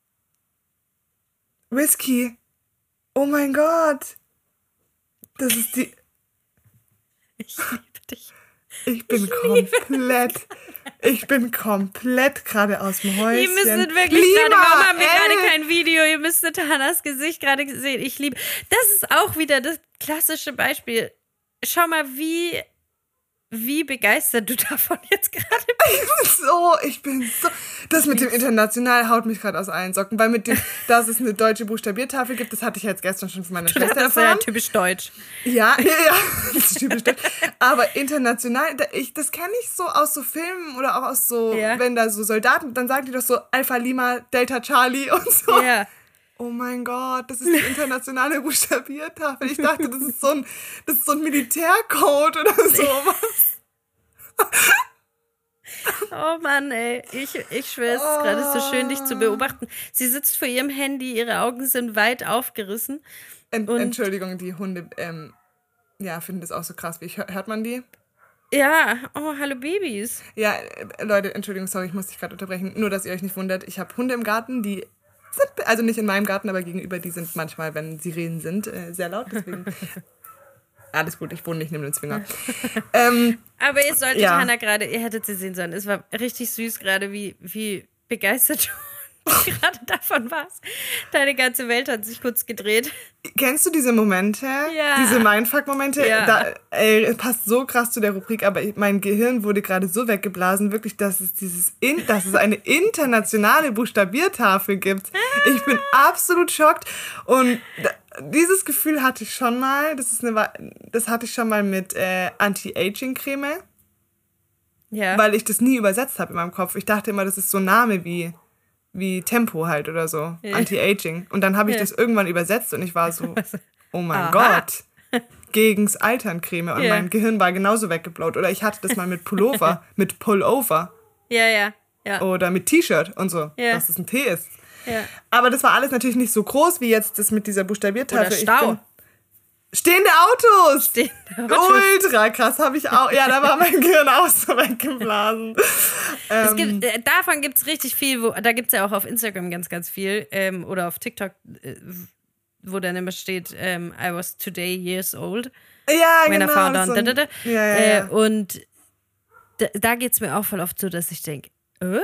Whisky. Oh mein Gott. Das ist die. Ich liebe dich. Ich bin komplett. Ich bin komplett gerade aus dem Häuschen. Ihr müsstet wirklich Lima, gerade, warum haben wir ey. gerade kein Video? Ihr müsstet Hannas Gesicht gerade sehen. Ich liebe. Das ist auch wieder das klassische Beispiel. Schau mal, wie, wie begeistert du davon jetzt gerade bist. Ich bin so, ich bin so. Das mit dem International haut mich gerade aus allen Socken, weil mit dem, dass es eine deutsche Buchstabiertafel gibt, das hatte ich jetzt gestern schon von meiner Schwester Das ist ja erfahren. typisch deutsch. Ja, ja, ja, das ist typisch deutsch. Aber international, da- ich, das kenne ich so aus so Filmen oder auch aus so, Ja. wenn da so Soldaten, dann sagen die doch so Alpha Lima, Delta Charlie und so. Ja. Oh mein Gott, das ist die internationale Buchstabiertafel. Ich dachte, das ist so ein, das ist so ein Militärcode oder sowas. Oh Mann, ey. Ich, ich schwöre, es ist gerade so schön, dich zu beobachten. Sie sitzt vor ihrem Handy, ihre Augen sind weit aufgerissen. Ent, Und- Entschuldigung, die Hunde, ähm, ja, finden das auch so krass. Wie ich, hört man die? Ja, oh, hallo Babys. Ja, äh, Leute, Entschuldigung, sorry, ich muss dich gerade unterbrechen. Nur, dass ihr euch nicht wundert, ich habe Hunde im Garten, die sind, also nicht in meinem Garten, aber gegenüber, die sind manchmal, wenn Sirenen sind, äh, sehr laut. Deswegen alles gut, ich wohne nicht neben dem Zwinger. ähm, Aber ihr solltet Ja. Hannah gerade, ihr hättet sie sehen sollen. Es war richtig süß gerade, wie, wie begeistert du gerade davon warst. Deine ganze Welt hat sich kurz gedreht. Kennst du diese Momente? Ja. Diese Mindfuck-Momente? Ja. Da, ey, es passt so krass zu der Rubrik, aber ich, mein Gehirn wurde gerade so weggeblasen, wirklich, dass es dieses in, dass es eine internationale Buchstabiertafel gibt. Ich bin absolut schockt und da, dieses Gefühl hatte ich schon mal. Das ist eine, Wa- das hatte ich schon mal mit äh, Anti-Aging-Creme, Ja. weil ich das nie übersetzt habe in meinem Kopf. Ich dachte immer, das ist so ein Name wie wie Tempo halt oder so, Ja. Anti-Aging. Und dann habe ich Ja. das irgendwann übersetzt und ich war so, oh mein Aha. Gott, gegens Altern Creme. Und Ja. mein Gehirn war genauso weggeblaut. Oder ich hatte das mal mit Pullover, mit Pullover ja, ja, ja. oder mit T-Shirt und so, Ja. dass es ein T ist. ja. Aber das war alles natürlich nicht so groß wie jetzt das mit dieser Buchstabiertafel. Oder Ich Stau. bin- Stehende Autos! Stehende Autos. Ultra krass, habe ich auch. Ja, da war mein Gehirn auch so weggeblasen. Es Ähm, gibt, äh, davon gibt es richtig viel, wo, da gibt es ja auch auf Instagram ganz, ganz viel ähm, oder auf TikTok, äh, wo dann immer steht, ähm, I was today years old. ja, When I genau. found das out. ist so Da, ein- da, da. Ja, ja, Äh, ja. und da, da geht es mir auch voll oft so, dass ich denke, äh?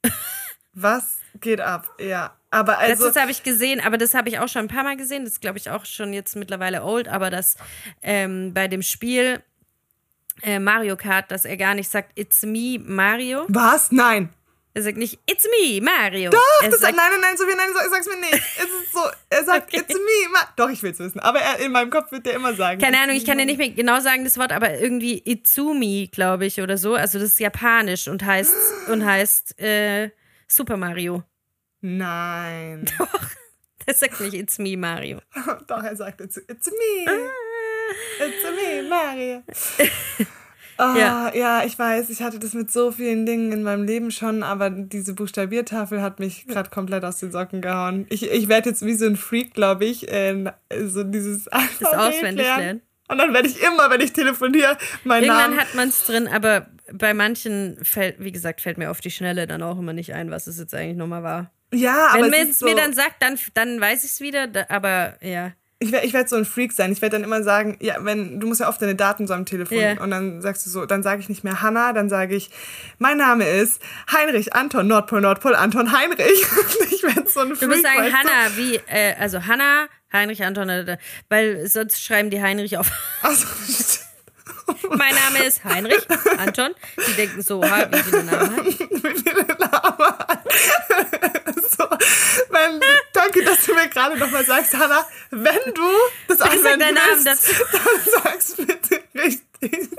Was geht ab? Ja, aber also... Letztens habe ich gesehen, aber das habe ich auch schon ein paar Mal gesehen, das ist, glaube ich, auch schon jetzt mittlerweile old, aber dass ähm, bei dem Spiel äh, Mario Kart, dass er gar nicht sagt, it's me, Mario. Was? Nein. Er sagt nicht, it's me, Mario. Doch, er das, sagt, nein, nein, nein, Sophia, nein, sag- sag's mir nicht. Es ist so, er sagt, Okay. it's me. Ma Doch, ich will's wissen. Aber er, in meinem Kopf wird der immer sagen. keine it's Ahnung, me, ich kann dir Mario. nicht mehr genau sagen das Wort, aber irgendwie Izumi, glaube ich, oder so. Also das ist japanisch und heißt, und heißt äh, Super Mario. Nein. Doch, Er sagt nicht, it's me, Mario. Doch, er sagt, it's, it's me. It's me, Mario. Oh, ja. ja, ich weiß, ich hatte das mit so vielen Dingen in meinem Leben schon, aber diese Buchstabiertafel hat mich gerade komplett aus den Socken gehauen. Ich, ich werde jetzt wie so ein Freak, glaube ich, äh, so dieses Alphabet das auswendig lernen. lernen. Und dann werde ich immer, wenn ich telefoniere, meinen Irgendwann Namen... hat man es drin, aber bei manchen, fällt, wie gesagt, fällt mir auf die Schnelle dann auch immer nicht ein, was es jetzt eigentlich nochmal war. Ja, aber wenn es man es so, mir dann sagt, dann, dann weiß ich es wieder, da, aber ja... Ich werde ich werd so ein Freak sein. Ich werde dann immer sagen, ja, wenn du musst ja oft deine Daten so am Telefon yeah. und dann sagst du so, dann sage ich nicht mehr Hanna, dann sage ich, mein Name ist Heinrich Anton Nordpol Nordpol Anton Heinrich. Ich werde so ein Freak. Du musst sagen weißt Hanna, wie äh, also Hanna Heinrich Anton, weil sonst schreiben die Heinrich auf. Also, mein Name ist Heinrich Anton. Die denken so, ha, wie viele Namen hat? Wie viele Namen hat? So, mein, danke, dass du mir gerade nochmal sagst, Hanna, wenn du das anwenden willst, dann sag's bitte richtig.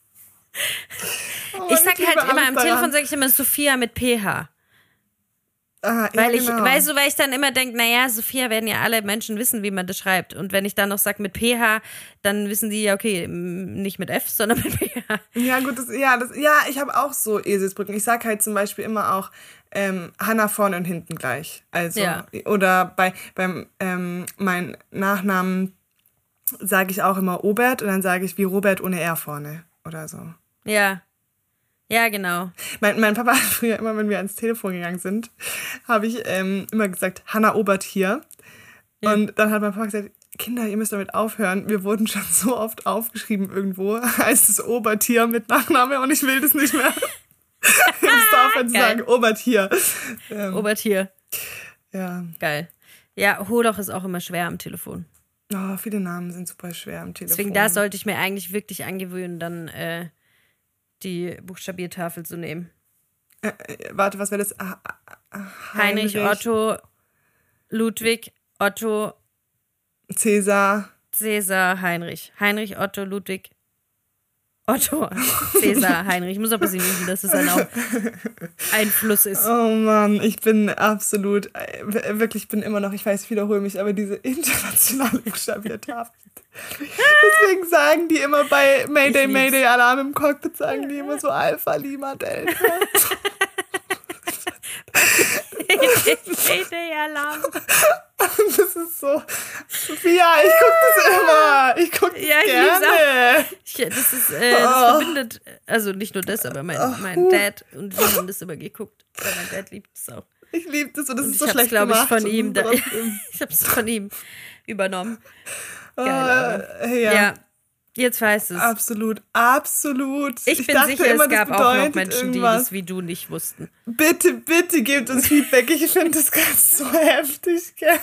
Oh, ich sag halt immer, am Telefon sage ich immer Sophia mit P H. Ah, weil ja, ich, genau. weißt du, weil ich dann immer denke, naja, Sophia werden ja alle Menschen wissen, wie man das schreibt. Und wenn ich dann noch sage mit P H, dann wissen die ja, okay, nicht mit F, sondern mit P H. Ja, gut, das, ja, das, ja, ich habe auch so Eselsbrücken. Ich sag halt zum Beispiel immer auch ähm, Hanna vorne und hinten gleich. Also, ja. Oder bei beim ähm, mein Nachnamen sage ich auch immer Obert und dann sage ich wie Robert ohne R vorne oder so. Ja. Ja, genau. Mein, mein Papa hat früher immer, wenn wir ans Telefon gegangen sind, habe ich ähm, immer gesagt, Hanna Obert hier. Ja. Und dann hat mein Papa gesagt, Kinder, ihr müsst damit aufhören. Wir wurden schon so oft aufgeschrieben irgendwo. Heißt es Obert hier mit Nachname und ich will das nicht mehr. Ich muss aufhören zu sagen, Obert hier. Ähm, Obert hier. Ja. Geil. Ja, Holoch ist auch immer schwer am Telefon. Oh, viele Namen sind super schwer am Telefon. Deswegen, da sollte ich mir eigentlich wirklich angewöhnen, dann äh, die Buchstabiertafel zu nehmen. Äh, äh, warte, was wäre das? Ah, ah, Heinrich, Heinrich, Otto, Ludwig, Otto, Cäsar. Cäsar, Heinrich. Heinrich, Otto, Ludwig, Otto, Cäsar, Heinrich. Ich muss auch ein bisschen üben, dass es dann auch ein Fluss ist. Oh Mann, ich bin absolut, wirklich, ich bin immer noch, ich weiß, ich wiederhole mich, aber diese internationale Buchstabiertafel. Deswegen sagen die immer bei Mayday, Mayday, Alarm im Cockpit, sagen die immer so Alpha, Lima, Delta. Mayday, Alarm. Das ist so, ja, ich guck das immer, ich guck das ja, ich gerne. Ich, das ist, äh, das Oh. verbindet, also nicht nur das, aber mein, mein Dad und wir haben das immer geguckt, weil mein Dad liebt es auch. Ich liebe das und das Und ist ich so hab's, schlecht glaube ich, gemacht. von ihm, da, Und ich hab's von ihm übernommen. Oh, Geil, aber. ja. Ja, jetzt weiß es. Absolut, absolut. Ich, bin dachte sicher, immer, es gab das auch noch bedeutet Menschen, irgendwas. die das wie du nicht wussten. Bitte, bitte gebt uns Feedback. Ich finde das ganz so heftig, gell?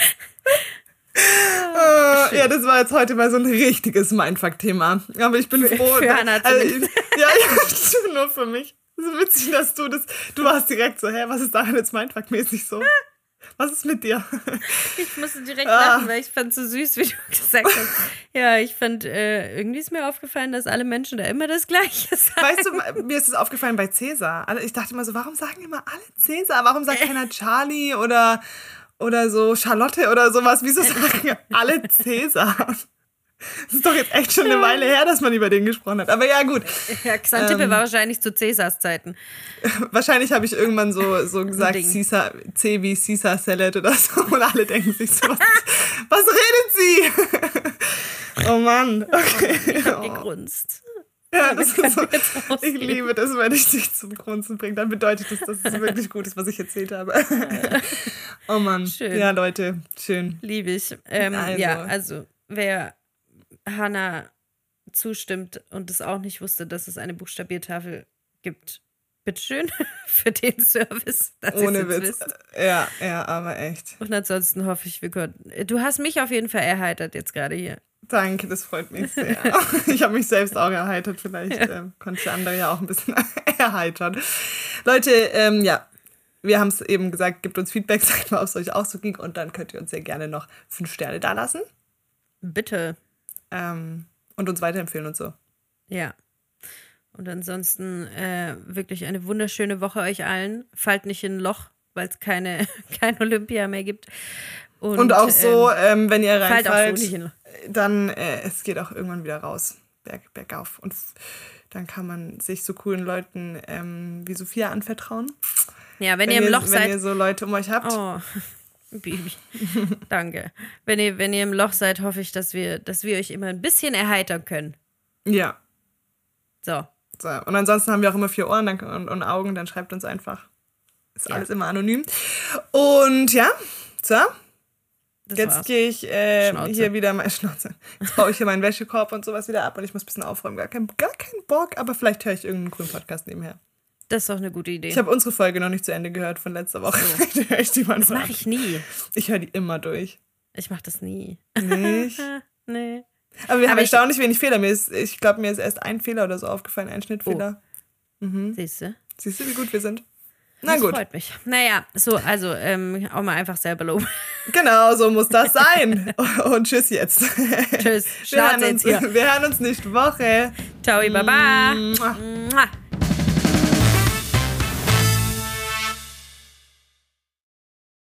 Oh, ja, das war jetzt heute mal so ein richtiges Mindfuck-Thema. Aber ich bin froh. Für Hannah also, ich, ja, ja, nur für mich. So witzig, dass du das, du warst direkt so, hä, was ist daran jetzt Mindfuck-mäßig so? Was ist mit dir? Ich musste direkt Ah. lachen, weil ich fand es so süß, wie du gesagt hast. Ja, ich fand, äh, irgendwie ist mir aufgefallen, dass alle Menschen da immer das Gleiche sagen. Weißt du, mir ist es aufgefallen bei Cäsar. Alle- Ich dachte immer so, warum sagen immer alle Cäsar? Warum sagt keiner Charlie oder, oder so Charlotte oder sowas? Wieso sagen alle Cäsar? Das ist doch jetzt echt schon eine Weile her, dass man über den gesprochen hat. Aber ja, gut. Ja, Xantippe Ähm. war wahrscheinlich zu Cäsars Zeiten. Wahrscheinlich habe ich irgendwann so, so gesagt, Ding. Caesar, C wie Caesar Salad oder so. Und alle denken sich so, was, was redet sie? Oh Mann. Okay. Ich hab gegrunzt. Ja, das ist so, jetzt ich rausgehen. liebe das, wenn ich dich zum Grunzen bringe. Dann bedeutet das, dass es wirklich gut ist, was ich erzählt habe. Oh Mann. Schön. Ja, Leute, schön. Liebe ich. Ähm, Also. Ja, also wer Hannah zustimmt und es auch nicht wusste, dass es eine Buchstabiertafel gibt, bitteschön für den Service, dass ihr Ohne es Witz. wisst. Ja, ja, aber echt. Und ansonsten hoffe ich, wir konnten. Du hast mich auf jeden Fall erheitert jetzt gerade hier. Danke, das freut mich sehr. Ich habe mich selbst auch erheitert. Vielleicht ähm, konnte ich andere ja auch ein bisschen erheitern. Leute, ähm, ja, wir haben es eben gesagt, gebt uns Feedback, sagt mal, ob es euch auch so ging. Und dann könnt ihr uns sehr gerne noch fünf Sterne dalassen. Bitte. Ähm, und uns weiterempfehlen und so. Ja. Und ansonsten äh, wirklich eine wunderschöne Woche euch allen. Fallt nicht in ein Loch, weil es keine, kein Olympia mehr gibt. Und, Und auch so, ähm, wenn ihr fallt auch so reinfallt, nicht hin. dann äh, es geht auch irgendwann wieder raus, berg, bergauf. Und f- dann kann man sich so coolen Leuten ähm, wie Sophia anvertrauen. Ja, wenn, Wenn, ihr im ihr, Loch wenn seid. ihr so Leute um euch habt. Oh, Baby. Danke. Wenn ihr, wenn ihr im Loch seid, hoffe ich, dass wir, dass wir euch immer ein bisschen erheitern können. Ja. So. So. Und ansonsten haben wir auch immer vier Ohren dann, und, und Augen, dann schreibt uns einfach. Ist Ja. alles immer anonym. Und ja, so. Das Jetzt war's. gehe ich äh, Schnauze. hier wieder meine Schnauze. Jetzt baue ich hier meinen Wäschekorb und sowas wieder ab und ich muss ein bisschen aufräumen. Gar kein, gar kein Bock, aber vielleicht höre ich irgendeinen coolen Podcast nebenher. Das ist doch eine gute Idee. Ich habe unsere Folge noch nicht zu Ende gehört von letzter Woche. Die höre ich die mal das noch mache an. ich nie. Ich höre die immer durch. Ich mache das nie. Nicht? Nee. Aber wir haben Aber ich- erstaunlich wenig Fehler. Mir ist, ich glaube, mir ist erst ein Fehler oder so aufgefallen, ein Schnittfehler. Siehst du? Siehst du, wie gut wir sind? Na Das gut, freut mich. Naja, so, also ähm, auch mal einfach selber loben. genau so muss das sein. Und tschüss jetzt. Tschüss. Wir hören, Schnauze uns, jetzt hier. wir hören uns nächste Woche. Ciao, Baba. Mua. Mua.